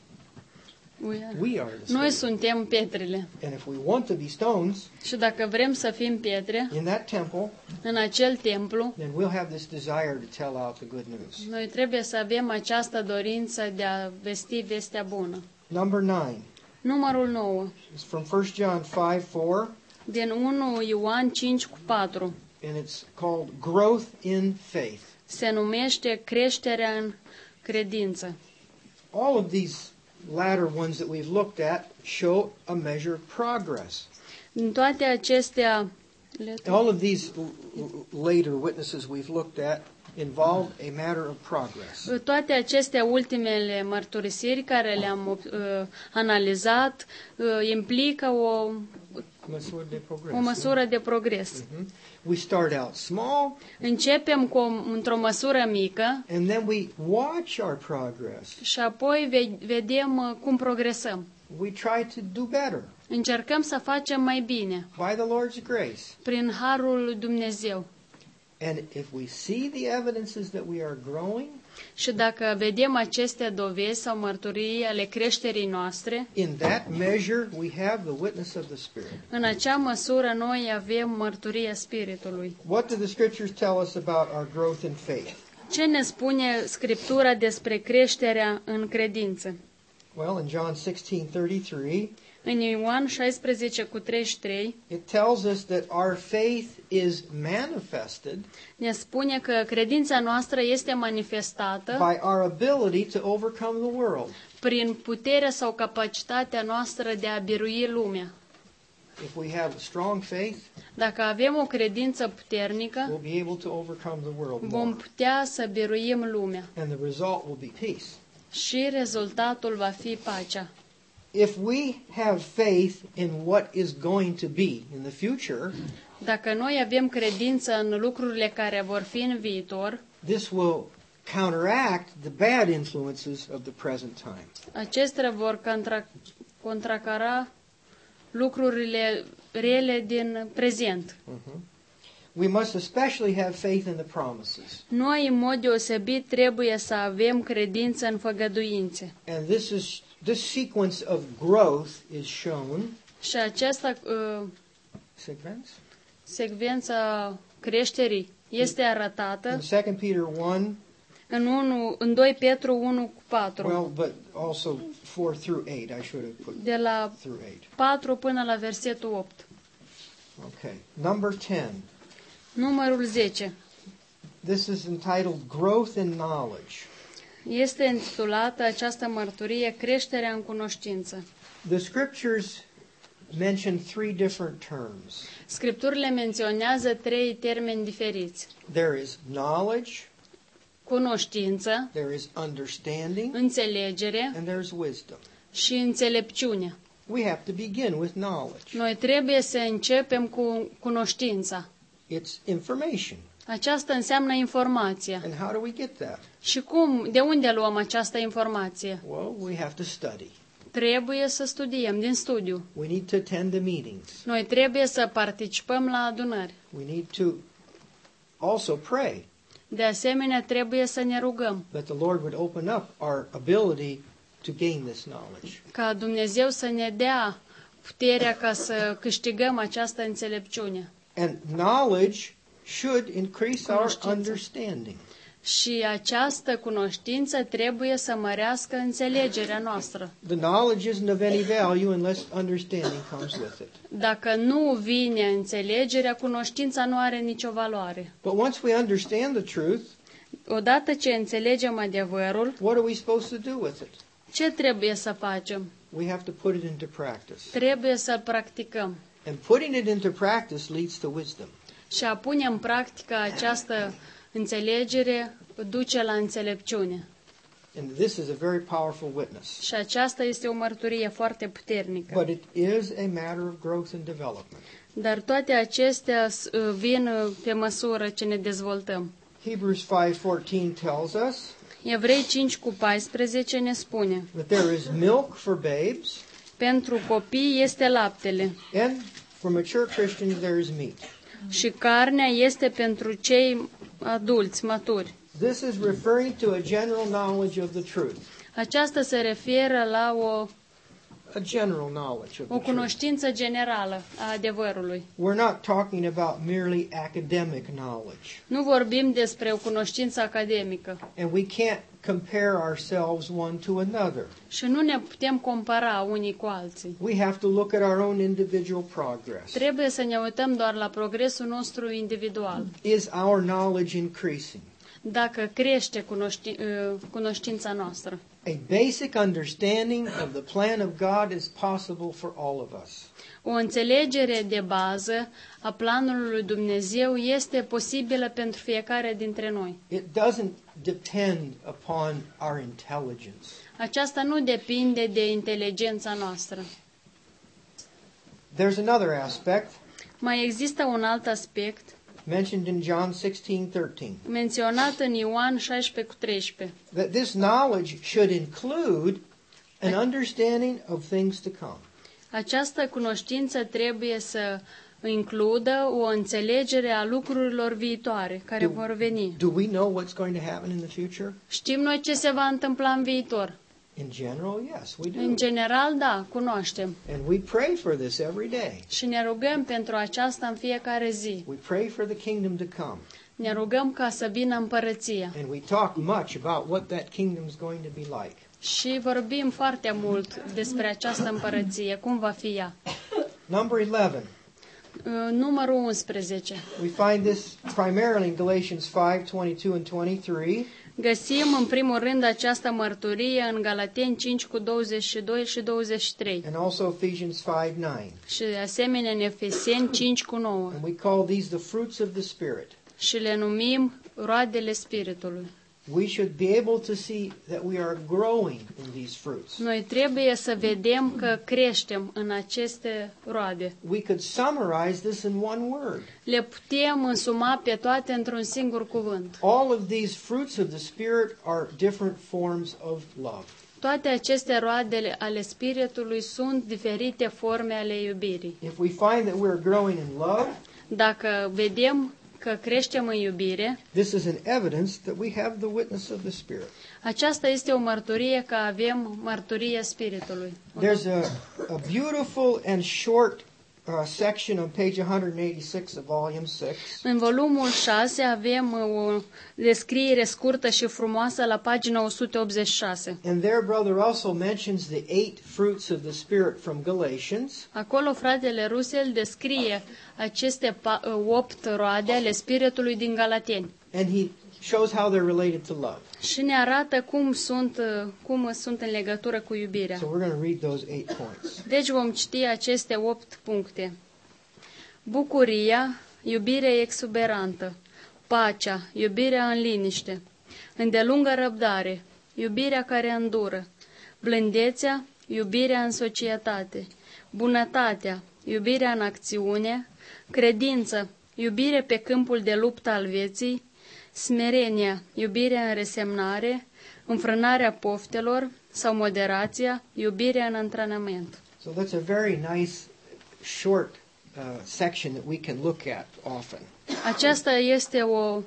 We are the Noi stones. suntem pietrele. And if we want to be stones Și dacă vrem să fim pietre in that temple, în acel templu, then we'll have this desire to tell out the good news. noi trebuie să avem această dorință de a vesti vestea bună. Number 9. Numărul 9, It's from 1 John 5:4, din 1 Ioan 5:4, and it's called growth in faith. se numește creșterea în credință. All of these latter ones that we've looked at show a measure of progress. În toate acestea, All of these later witnesses we've looked at involve a matter of progress. toate aceste ultimele mărturisiri care le-am analizat implică o măsură de progres. We start out small, Începem într-o măsură mică and then we watch our progress. și apoi vedem cum progresăm. We try to do better Încercăm să facem mai bine by the Lord's grace. prin harul lui Dumnezeu. And if we see the evidences that we are growing, Și dacă vedem aceste dovezi sau mărturii ale creșterii noastre, in that measure we have the witness of the Spirit. în acea măsură noi avem mărturia Spiritului. What do the Scriptures tell us about our growth in faith? Ce ne spune Scriptura despre creșterea în credință? Well, in John 16:33, În Ioan 16:33 it tells us that our faith is manifested ne spune că credința noastră este manifestată by our ability to overcome the world. prin puterea sau capacitatea noastră de a birui lumea. If we have a strong faith, Dacă avem o credință puternică, we'll be able to overcome the world vom more. putea să biruim lumea And the result will be peace. și rezultatul va fi pacea. If we have faith in what is going to be in the future, Dacă noi avem credință în lucrurile care vor fi în viitor, this will counteract the bad influences of the present time. acestea vor contracara lucrurile rele din prezent. We must especially have faith in the promises. Noi, în mod deosebit, trebuie să avem credință în făgăduințe. And this sequence of growth is shown. Și această Sequence? secvență creșterii este arătată In 2 Peter 1, în 2 Petru 1:4, well, but also 4 through 8. I should have put de la through 8. 4 până la versetul 8. Okay. Number 10. Numărul 10 This is entitled Growth in Knowledge. este intitulată această mărturie Creșterea în cunoștință. The scriptures mention 3 different terms. Scripturile menționează 3 termeni diferiți. There is knowledge, Cunoștință, there is understanding, înțelegere and there's wisdom. și înțelepciune. We have to begin with knowledge. Noi trebuie să începem cu cunoștința. It's information. Aceasta înseamnă informația. And how do we get that? Și de unde luăm această informație? Well, we have to study. Trebuie să studiem din studiu. We need to attend the meetings. Noi trebuie să participăm la adunări. We need to also pray De asemenea, trebuie să ne rugăm that the Lord would open up our ability to gain this knowledge. ca Dumnezeu să ne dea puterea ca să câștigăm această înțelepciune. And knowledge should increase our Cunoștință. understanding. Și această cunoștință trebuie să mărească înțelegerea noastră. The knowledge isn't of any value unless understanding comes with it. Dacă nu vine înțelegerea, cunoștința nu are nicio valoare. But once we understand the truth, Odată ce înțelegem adevărul, what are we supposed to do with it? ce trebuie să facem? We have to put it into practice. Trebuie să-l practicăm. And putting it into practice leads to wisdom. Și a pune în practică această înțelegere duce la înțelepciune. And this is a very powerful witness. Și aceasta este o mărturie foarte puternică. But it is a matter of growth and development. Dar toate acestea vin pe măsură ce ne dezvoltăm. Hebrews 5:14 tells us Evrei 5:14 ne spune: that there is milk for babes, pentru copii este laptele and for mature Christians there is meat. și carnea este pentru cei adulți, maturi. This is referring to a general knowledge of the truth. Aceasta se referă la A general knowledge of o the truth. cunoștință generală a adevărului. We're not talking about merely academic knowledge. Nu vorbim despre o cunoștință academică And we can't compare ourselves one to another. și nu ne putem compara unii cu alții. We have to look at our own individual progress. Trebuie să ne uităm doar la progresul nostru individual. Is our knowledge increasing? Dacă crește cunoștința noastră. A basic understanding of the plan of God is possible for all of us. O înțelegere de bază a planului lui Dumnezeu este posibilă pentru fiecare dintre noi. It doesn't depend upon our intelligence. Aceasta nu depinde de inteligența noastră. There's another aspect Mai există un alt aspect mentioned in John 16:13, menționat în Ioan 16:13, that this knowledge should include an understanding of things to come. Această cunoștință trebuie să includă o înțelegere a lucrurilor viitoare care vor veni. Do we know what's going to happen in the future? Știm noi ce se va întâmpla în viitor. In general, yes, we do. În general, da, cunoaștem. And we pray for this every day. Și ne rugăm pentru aceasta în fiecare zi. We pray for the kingdom to come. Ne rugăm ca să vină împărăția. And we talk much about what that kingdom is going to be like. Și vorbim foarte mult despre această împărăție, cum va fi ea. Number 11. Numărul 11. We find this primarily in Galatians 5:22 and 23. Găsim în primul rând această mărturie în Galateni 5:22 și 23 and also Ephesians 5:9. și de asemenea în Efeseni 5:9 And we call these the fruits of the Spirit. și le numim roadele Spiritului. We should be able to see that we are growing in these fruits. Noi trebuie să vedem că creștem în aceste roade. We could summarize this in one word. Le putem însuma pe toate într-un singur cuvânt. All of these fruits of the Spirit are different forms of love. Toate aceste roade ale Spiritului sunt diferite forme ale iubirii. If we find that we're growing in love, Dacă vedem că creștem în iubire, this is an evidence that we have the witness of the Spirit. aceasta este o mărturie că avem mărturia Spiritului. There's a beautiful and short section on page 186 of volume 6. În volumul 6 avem o descriere scurtă și frumoasă la pagina 186. And there, Brother Russell mentions the 8 fruits of the Spirit from Galatians. Acolo fratele Russell descrie aceste 8 roade ale Spiritului din Galateni And he shows how they're related to love. și ne arată cum sunt în legătură cu iubirea. So we're going to read those 8 points. Deci vom citi aceste 8 puncte. Bucuria, iubirea exuberantă. Pacea, iubirea în liniște. Îndelungă răbdare, iubirea care îndură. Blândețea, iubirea în societate. Bunătatea, iubirea în acțiune. Credință, iubire pe câmpul de luptă al vieții, smerenia, iubirea în resemnare, înfrânarea poftelor sau moderația, iubirea în antrenament. So that's a very nice, short section that we can look at often. Aceasta este o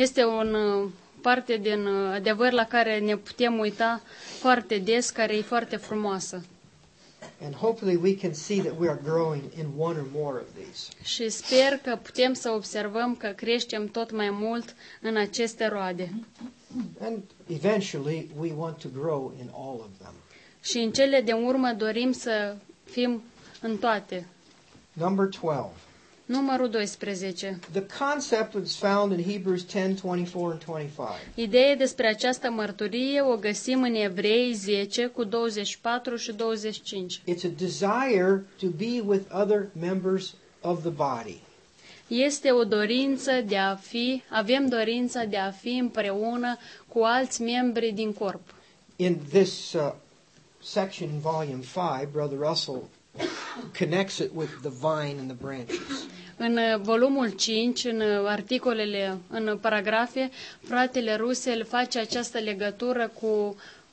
parte din adevăr la care ne putem uita foarte des, care e foarte frumoasă. And hopefully we can see that we are growing in one or more of these. Și sper că putem să observăm că creștem tot mai mult în aceste roade. And eventually we want to grow in all of them. Și în cele de urmă dorim să fim în toate. Number 12. Numărul 12. The concept is found in Hebrews 10, 24 and 25. Ideea despre această mărturie o găsim în Evrei 10 cu 24 și 25. It's a desire to be with other members of the body. Este o dorință de a fi, avem dorința de a fi împreună cu alți membri din corp. In this section in volume 5, Brother Russell connects it with the vine and the branches. În volumul 5, în articolele, în paragrafe, fratele Russell face această legătură cu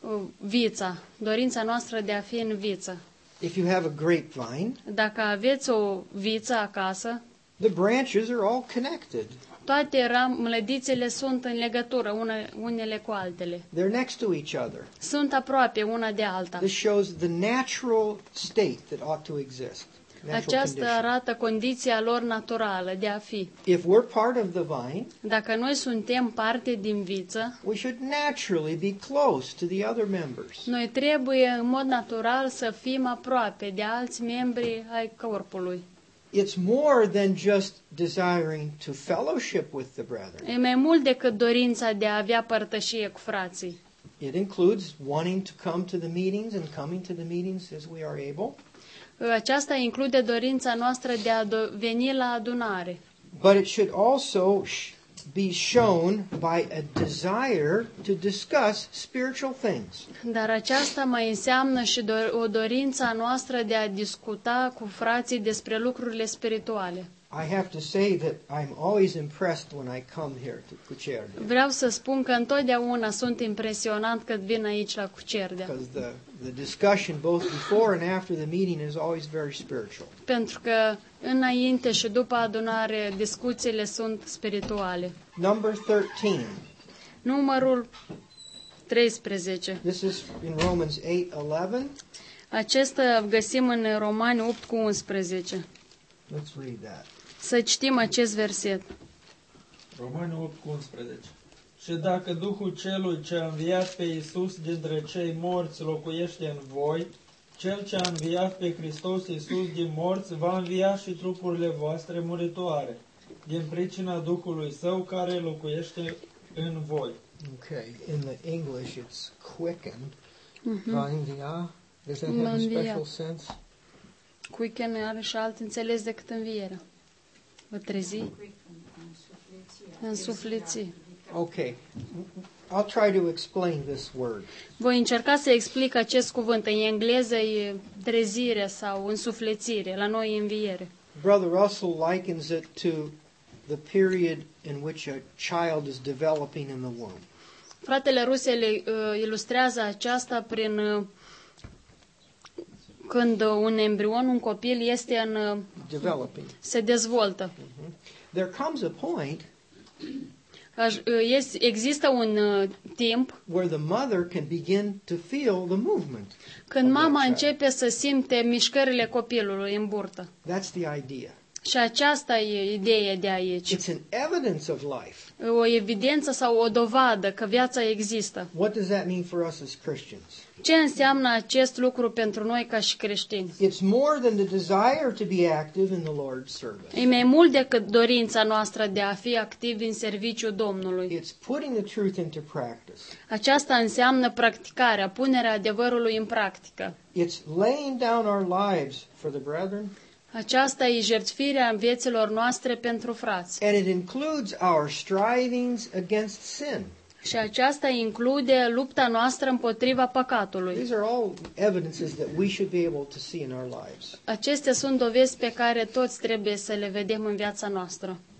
vița, dorința noastră de a fi în viță. If you have a grapevine, Dacă aveți o viță acasă, the branches are all connected. toate mlădițele sunt în legătură unele cu altele. They're next to each other. Sunt aproape una de alta. This shows the natural state that ought to exist. Natural Aceasta condition. arată condiția lor naturală de a fi. If we're part of the vine, Dacă noi suntem parte din viță, we should naturally be close to the other members. noi trebuie în mod natural să fim aproape de alți membri ai corpului. It's more than just desiring to fellowship with the brethren. E mai mult decât dorința de a avea părtășie cu frații. It includes wanting to come to the meetings and coming to the meetings as we are able. Aceasta include dorința noastră de a veni la adunare. But it should also be shown by a desire to discuss spiritual things. Dar aceasta mai înseamnă și o dorință a noastră de a discuta cu frații despre lucrurile spirituale. I have to say that I'm always impressed when I come here to Cucerda, Vreau să spun că întotdeauna sunt impresionat când vin aici la Cucerdea, because the discussion both before and after the meeting is always very spiritual. pentru că înainte și după adunare discuțiile sunt spirituale. Number 13. Numărul 13. This is in Romans 8:11. Acesta găsim în Romani 8 cu 11. Let's read that. Să citim acest verset. Romani 8:11. Și dacă Duhul celui ce a înviat pe Iisus dintre cei morți locuiește în voi, cel ce a înviat pe Hristos Iisus din morți va învia și trupurile voastre muritoare, din pricina Duhului Său care locuiește în voi. Okay, in the English it's quickened. Vanvia. Does that have a special sense? Quicken are și alt înțeles decât învierea. Vă trezi? Însufleți. Okay. I'll try to explain this word. Voi încerca să explic acest cuvânt. În engleză e trezire sau însuflețire, la noi e înviere. Brother Russell likens it to the period in which a child is developing in the womb. Fratele Russell ilustrează aceasta prin când un embrion, un copil este în Developing. se dezvoltă. There comes a point Există un timp where the mother can begin to feel the movement. când of mama that child. începe să simte mișcările copilului în burtă. That's the idea. Și aceasta e ideea de aici. It's an evidence of life. O evidență sau o dovadă că viața există. What does that mean for us as Christians? Ce înseamnă acest lucru pentru noi ca și creștini? It's more than the desire to be active in the Lord's service. E mai mult decât dorința noastră de a fi activi în serviciul Domnului. It's putting the truth into practice. Aceasta înseamnă practicarea, punerea adevărului în practică. It's laying down our lives for the brethren. Aceasta e jertfirea vieților noastre pentru frați. And it includes our strivings against sin. Și aceasta include lupta noastră împotriva păcatului. These are all evidences that we should be able to see in our lives. Acestea sunt dovezi pe care toți trebuie să le vedem în viața noastră.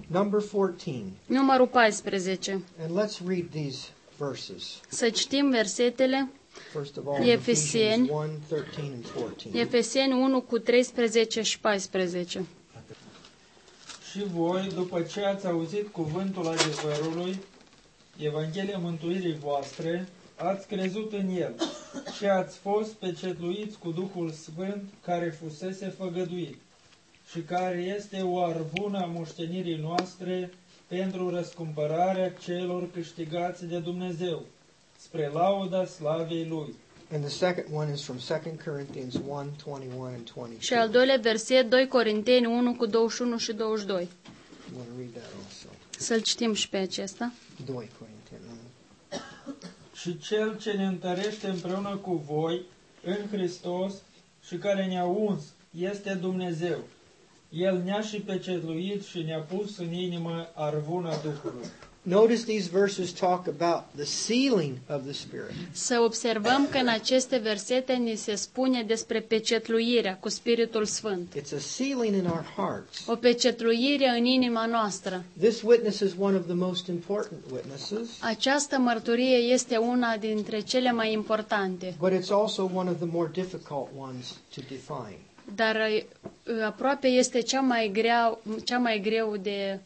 Number 14. Numărul 14. And let's read these verses. Să citim versetele First of all, Efeseni. Ephesians 1, 13 and 14. Efeseni 1 cu 13 și 14. Și voi, după ce ați auzit cuvântul adevărului, Evanghelia mântuirii voastre, ați crezut în el și ați fost pecetluiți cu Duhul Sfânt care fusese făgăduit și care este o arvună a moștenirii noastre pentru răscumpărarea celor câștigați de Dumnezeu, spre lauda slavei Lui. And the second one is from 2 Corinthians 1, 21 and 22. Și al doilea verset, 2 Corinteni 1 cu 21 și 22. You want to read that also? Să-l citim și pe acesta. 2 Corinthians 1. Și Cel ce ne întărește împreună cu voi în Hristos și care ne-a uns este Dumnezeu. El ne-a și pecetluit și ne-a pus în inimă arvuna Duhului. Notice these verses talk about the sealing of the Spirit. Să observăm că în aceste versete ni se spune despre pecetluirea cu Spiritul Sfânt. It's a sealing in our hearts. O pecetluire în inima noastră. This witness is one of the most important witnesses, Această mărturie este una dintre cele mai importante, but it's also one of the more difficult ones to define. dar aproape este cea mai greu de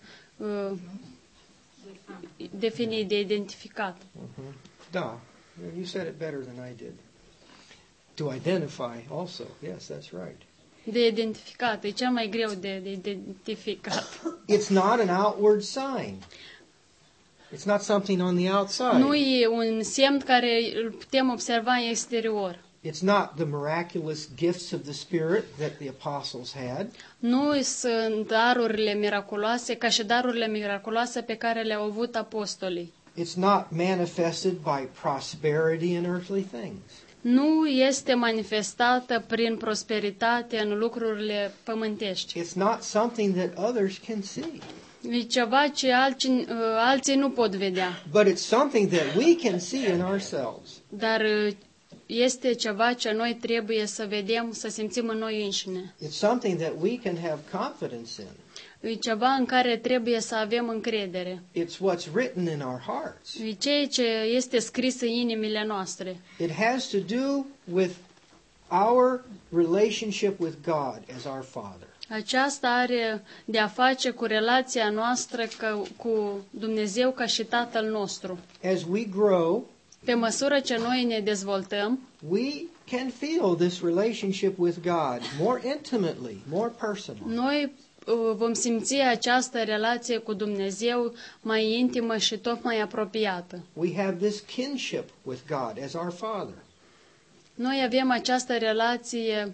definit, de identificat. Da, you said it better than I did. To identify also. Yes, that's right. De identificat, e cea mai greu de identificat. It's not an outward sign. It's not something on the outside. Nu e un semn care îl putem observa în exterior. It's not the miraculous gifts of the Spirit that the apostles had. Nu sunt darurile miraculoase ca și darurile miraculoase pe care le-au avut apostolii. It's not manifested by prosperity in earthly things. Nu este manifestată prin prosperitate în lucrurile pământești. It's not something that others can see. E ceva ce alții nu pot vedea, But it's something that we can see in ourselves. dar este ceva ce noi trebuie să vedem, să simțim în noi înșine. It's something that we can have confidence in. E ceva în care trebuie să avem încredere. It's what's written in our hearts. E ceea ce este scris în inimile noastre. It has to do with our relationship with God as our Father. Aceasta are de a face cu relația noastră cu Dumnezeu ca și Tatăl nostru. As we grow, Pe măsură ce noi ne dezvoltăm, we can feel this relationship with God more intimately, more personal. noi vom simți această relație cu Dumnezeu mai intimă și tot mai apropiată. We have this kinship with God as our Father. Noi avem această relație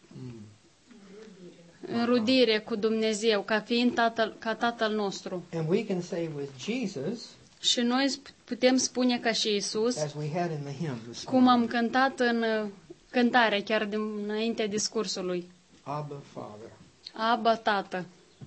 înrudire cu Dumnezeu, ca fiind ca Tatăl nostru. And we can say with Jesus, Și noi putem spune ca și Isus, as we had in the hymn this cum morning, am cântat în cântare, chiar dinaintea discursului. Abba, Father. Abba, Tată.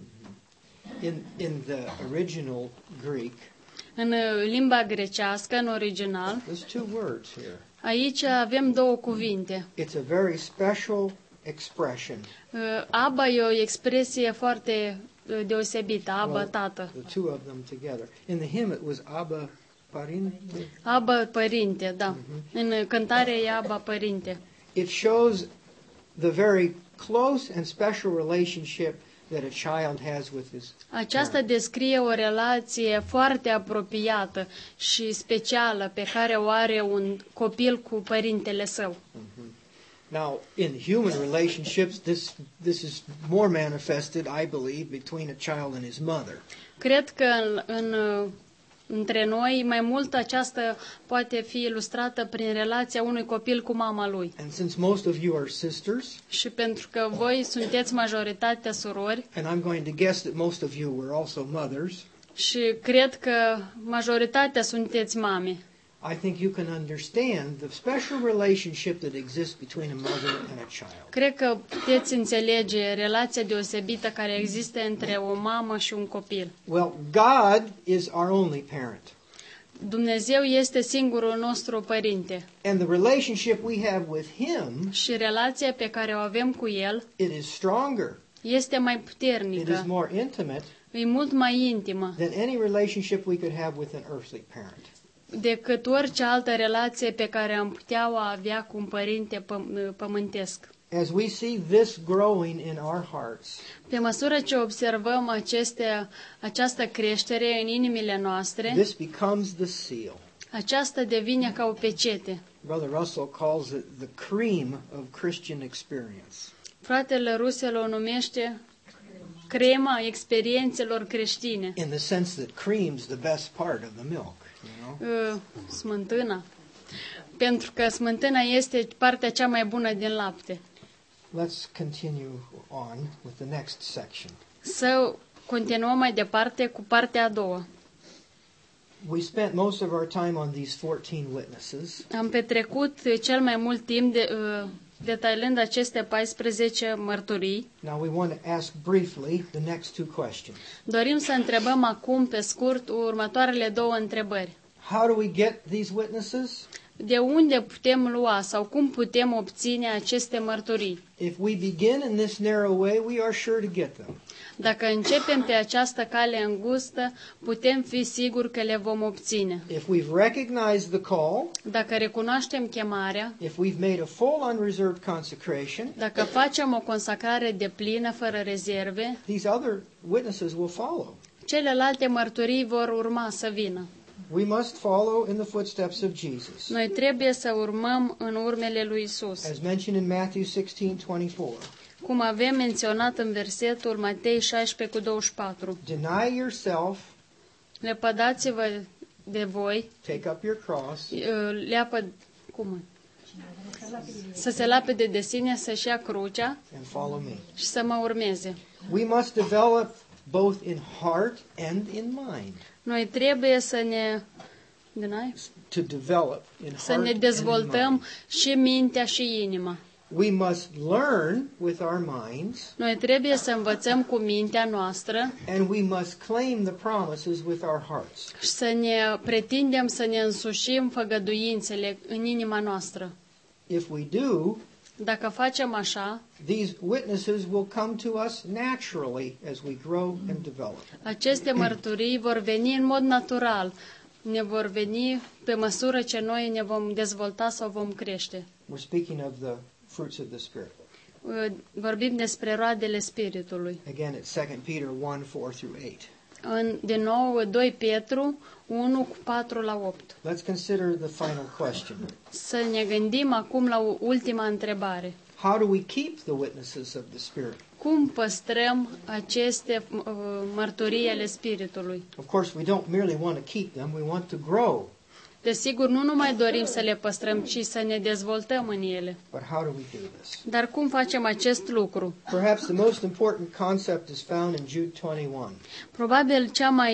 In the original Greek, În limba grecească, în original, there's two words here. aici avem două cuvinte. It's a very special expression. Abba e o expresie foarte deosebită, Abba, Well, Tată. the two of them together. In the hymn it was Abba Parinte. Abba, Părinte, da. În cântare e Abba, Părinte. It shows the very close and special relationship that a child has with his Aceasta descrie o relație foarte apropiată și specială pe care o are un copil cu părintele său. Now, in human relationships, this is more manifested, I believe, between a child and his mother. Cred că între noi mai mult aceasta poate fi ilustrată prin relația unui copil cu mama lui. And since most of you are sisters, Și pentru că voi sunteți majoritatea surori and I'm going to guess that most of you were also mothers, și cred că majoritatea sunteți mame, I think you can understand the special relationship that exists between a mother and a child. cred că puteți înțelege relația deosebită care există între o mamă și un copil. Well, God is our only parent. Dumnezeu este singurul nostru părinte And the relationship we have with Him, și relația pe care o avem cu El it is stronger. este mai It is puternică, more intimate e mult mai intimă than any relationship we could have with an earthly parent. decât orice altă relație pe care am putea o avea cu un părinte pământesc. As we see this growing in our hearts, Pe măsură ce observăm această creștere în inimile noastre, this becomes the seal. aceasta devine ca o pecete. Brother Russell calls it the cream of Christian experience. Fratele Russell o numește crema experiențelor creștine, In the sense that cream's the best part of the milk, you know. smântâna. Pentru că smântâna este partea cea mai bună din lapte. Let's continue on with the next section. Să continuăm mai departe cu partea a doua. We spent most of our time on these 14 witnesses. Am petrecut cel mai mult timp detaliind aceste 14 mărturii. Now we want to ask briefly the next two questions. Dorim să întrebăm acum, pe scurt, următoarele două întrebări. How do we get these witnesses? De unde putem lua sau cum putem obține aceste mărturii? If we begin in this narrow way, we are sure to get them. Dacă începem pe această cale îngustă, putem fi siguri că le vom obține. If we've recognized the call, Dacă recunoaștem chemarea, if we've made a full unreserved consecration, dacă facem o consacrare deplină, fără rezerve, these other witnesses will follow. celelalte mărturii vor urma să vină. We must follow in the footsteps of Jesus. Noi trebuie să urmăm în urmele lui Isus. As mentioned in Matthew 16:24. Cum avem menționat în versetul Matei 16:24. Deny yourself, Lepădați-vă de voi, take up your cross, să se lapide de sine, să-și ia crucea and follow me. și să mă urmeze. We must develop both in heart and in mind. Noi trebuie să ne To develop in să heart ne and in dezvoltăm mind. și mintea și inima. We must learn with our minds, Noi trebuie să învățăm cu mintea noastră and we must claim the promises with our hearts. și să ne pretindem să ne însușim făgăduințele în inima noastră. If we do, Dacă facem așa, these witnesses will come to us naturally as we grow and develop. aceste mărturii vor veni în mod natural, ne vor veni pe măsură ce noi ne vom dezvolta sau vom crește. We're speaking of the fruits of the Spirit. Vorbim despre roadele Spiritului. Again, it's 2 Peter 1:4-8. Din nou, 2 Petru 1 cu 4 la 8. Let's consider the final question. Să ne gândim acum la ultima întrebare. How do we keep the witnesses of the Spirit? Cum păstrăm aceste mărturii ale Spiritului? Of course, we don't merely want to keep them, we want to grow. Desigur, nu numai dorim să le păstrăm, ci să ne dezvoltăm în ele. But how do we do this? Dar cum facem acest lucru? Perhaps the most important concept is found in Jude 21. Probabil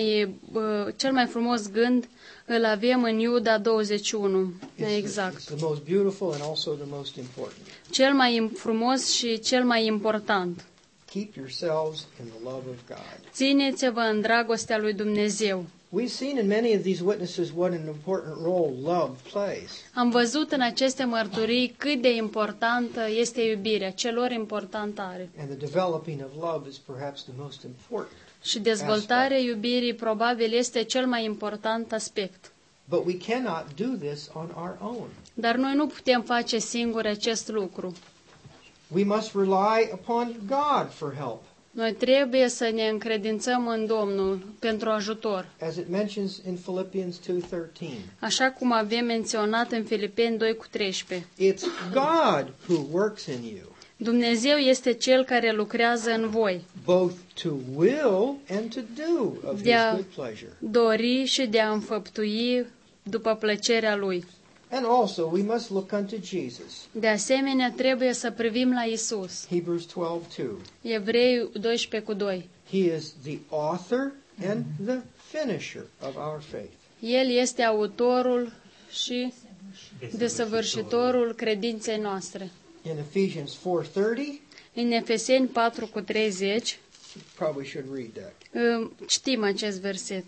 cel mai frumos gând îl avem în Iuda 21, exact. It's the most beautiful and also the most important. Cel mai frumos și cel mai important. Keep yourselves in the love of God. Țineți-vă în dragostea lui Dumnezeu. We've seen in many of these witnesses what an important role love plays. Am văzut în aceste mărturii cât de importantă este iubirea, ce lor important are. And the developing of love is perhaps the most important. Și dezvoltarea iubirii probabil este cel mai important aspect. But we cannot do this on our own. Dar noi nu putem face singuri acest lucru. We must rely upon God for help. Noi trebuie să ne încredințăm în Domnul pentru ajutor. As it mentions in Philippians 2:13. Așa cum avem menționat în Filipeni 2:13. It's God who works in you, Dumnezeu este Cel care lucrează în voi, both to will and to do of His good pleasure. dori și de a înfăptui după plăcerea Lui. And also we must look unto Jesus. De asemenea, trebuie să privim la Isus. Hebrews 12:2. Evrei 12:2. He is the author and the finisher of our faith. El este autorul și desăvârșitorul credinței noastre. In Ephesians 4:30, În Efeseni 4:30 probably should read that. citim acest verset.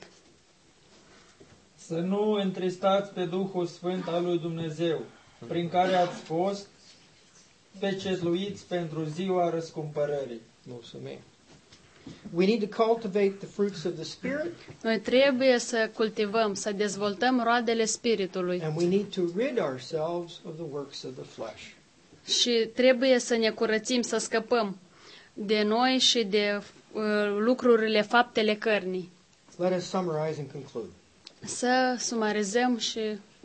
Să nu întristați pe Duhul Sfânt al lui Dumnezeu, prin care ați fost pecetluiți pentru ziua răscumpărării. Mulțumim. We need to cultivate the fruits of the Spirit, Noi trebuie să cultivăm, să dezvoltăm roadele Spiritului and we need to rid ourselves of the works of the flesh. și trebuie să ne curățim, să scăpăm de noi și de lucrurile, faptele cărnii. Let us summarize and conclude. Să sumarizăm și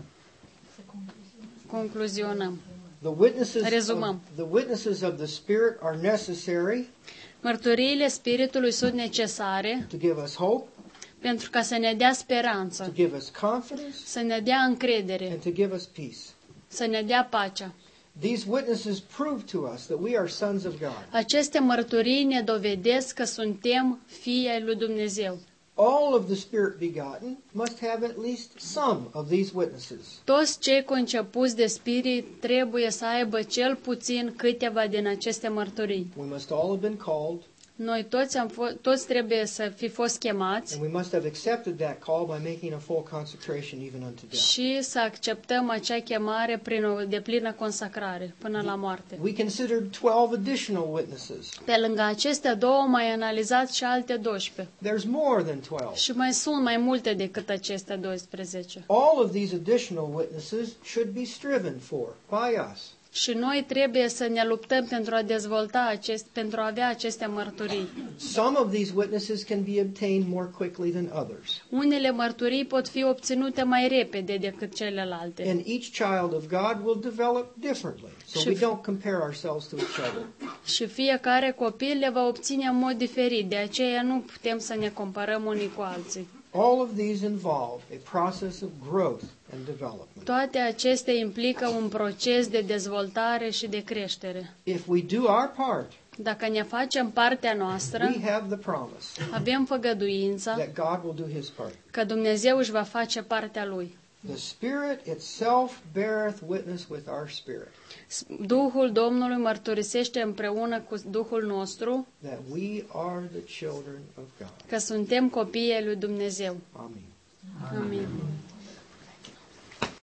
concluzionăm. Rezumăm. The witnesses of the Spirit are necessary Mărturiile Spiritului sunt necesare to give us hope, pentru ca să ne dea to speranță, give us confidence, să ne dea încredere, and to give us peace. să ne dea pacea. These witnesses prove to us that we are sons of God. Aceste mărturii ne dovedesc că suntem fii ai lui Dumnezeu. All of the Spirit begotten must have at least some of these witnesses. Toți cei concepuți de Spirit trebuie să aibă cel puțin câteva din aceste mărturii. We must all have been called, Noi toți trebuie să fi fost chemați and we must have accepted that call by making a full consecration even unto death. și să acceptăm acea chemare prin o deplină consacrare până la moarte. We considered 12 additional witnesses. Pe lângă acestea două mai analizați și alte 12. There's more than 12. Și mai sunt mai multe decât acestea 12. All of these additional witnesses should be striven for by us. Și noi trebuie să ne luptăm pentru a dezvolta pentru a avea aceste mărturii. Some of these witnesses can be obtained more quickly than others. Unele mărturii pot fi obținute mai repede decât celelalte. And each child of God will develop differently. So we don't compare ourselves to each other. Și fiecare copil le va obține în mod diferit, de aceea nu putem să ne comparăm unii cu alții. All of these involve a process of growth and development. Toate acestea implică un proces de dezvoltare și de creștere. If we do our part, Dacă ne facem partea noastră, we have the promise avem făgăduința that God will do his part. că Dumnezeu își va face partea Lui. The Spirit itself beareth witness with our spirit Duhul Domnului mărturisește împreună cu Duhul nostru that we are the children of God. că suntem copiii lui Dumnezeu. Amen. Amin.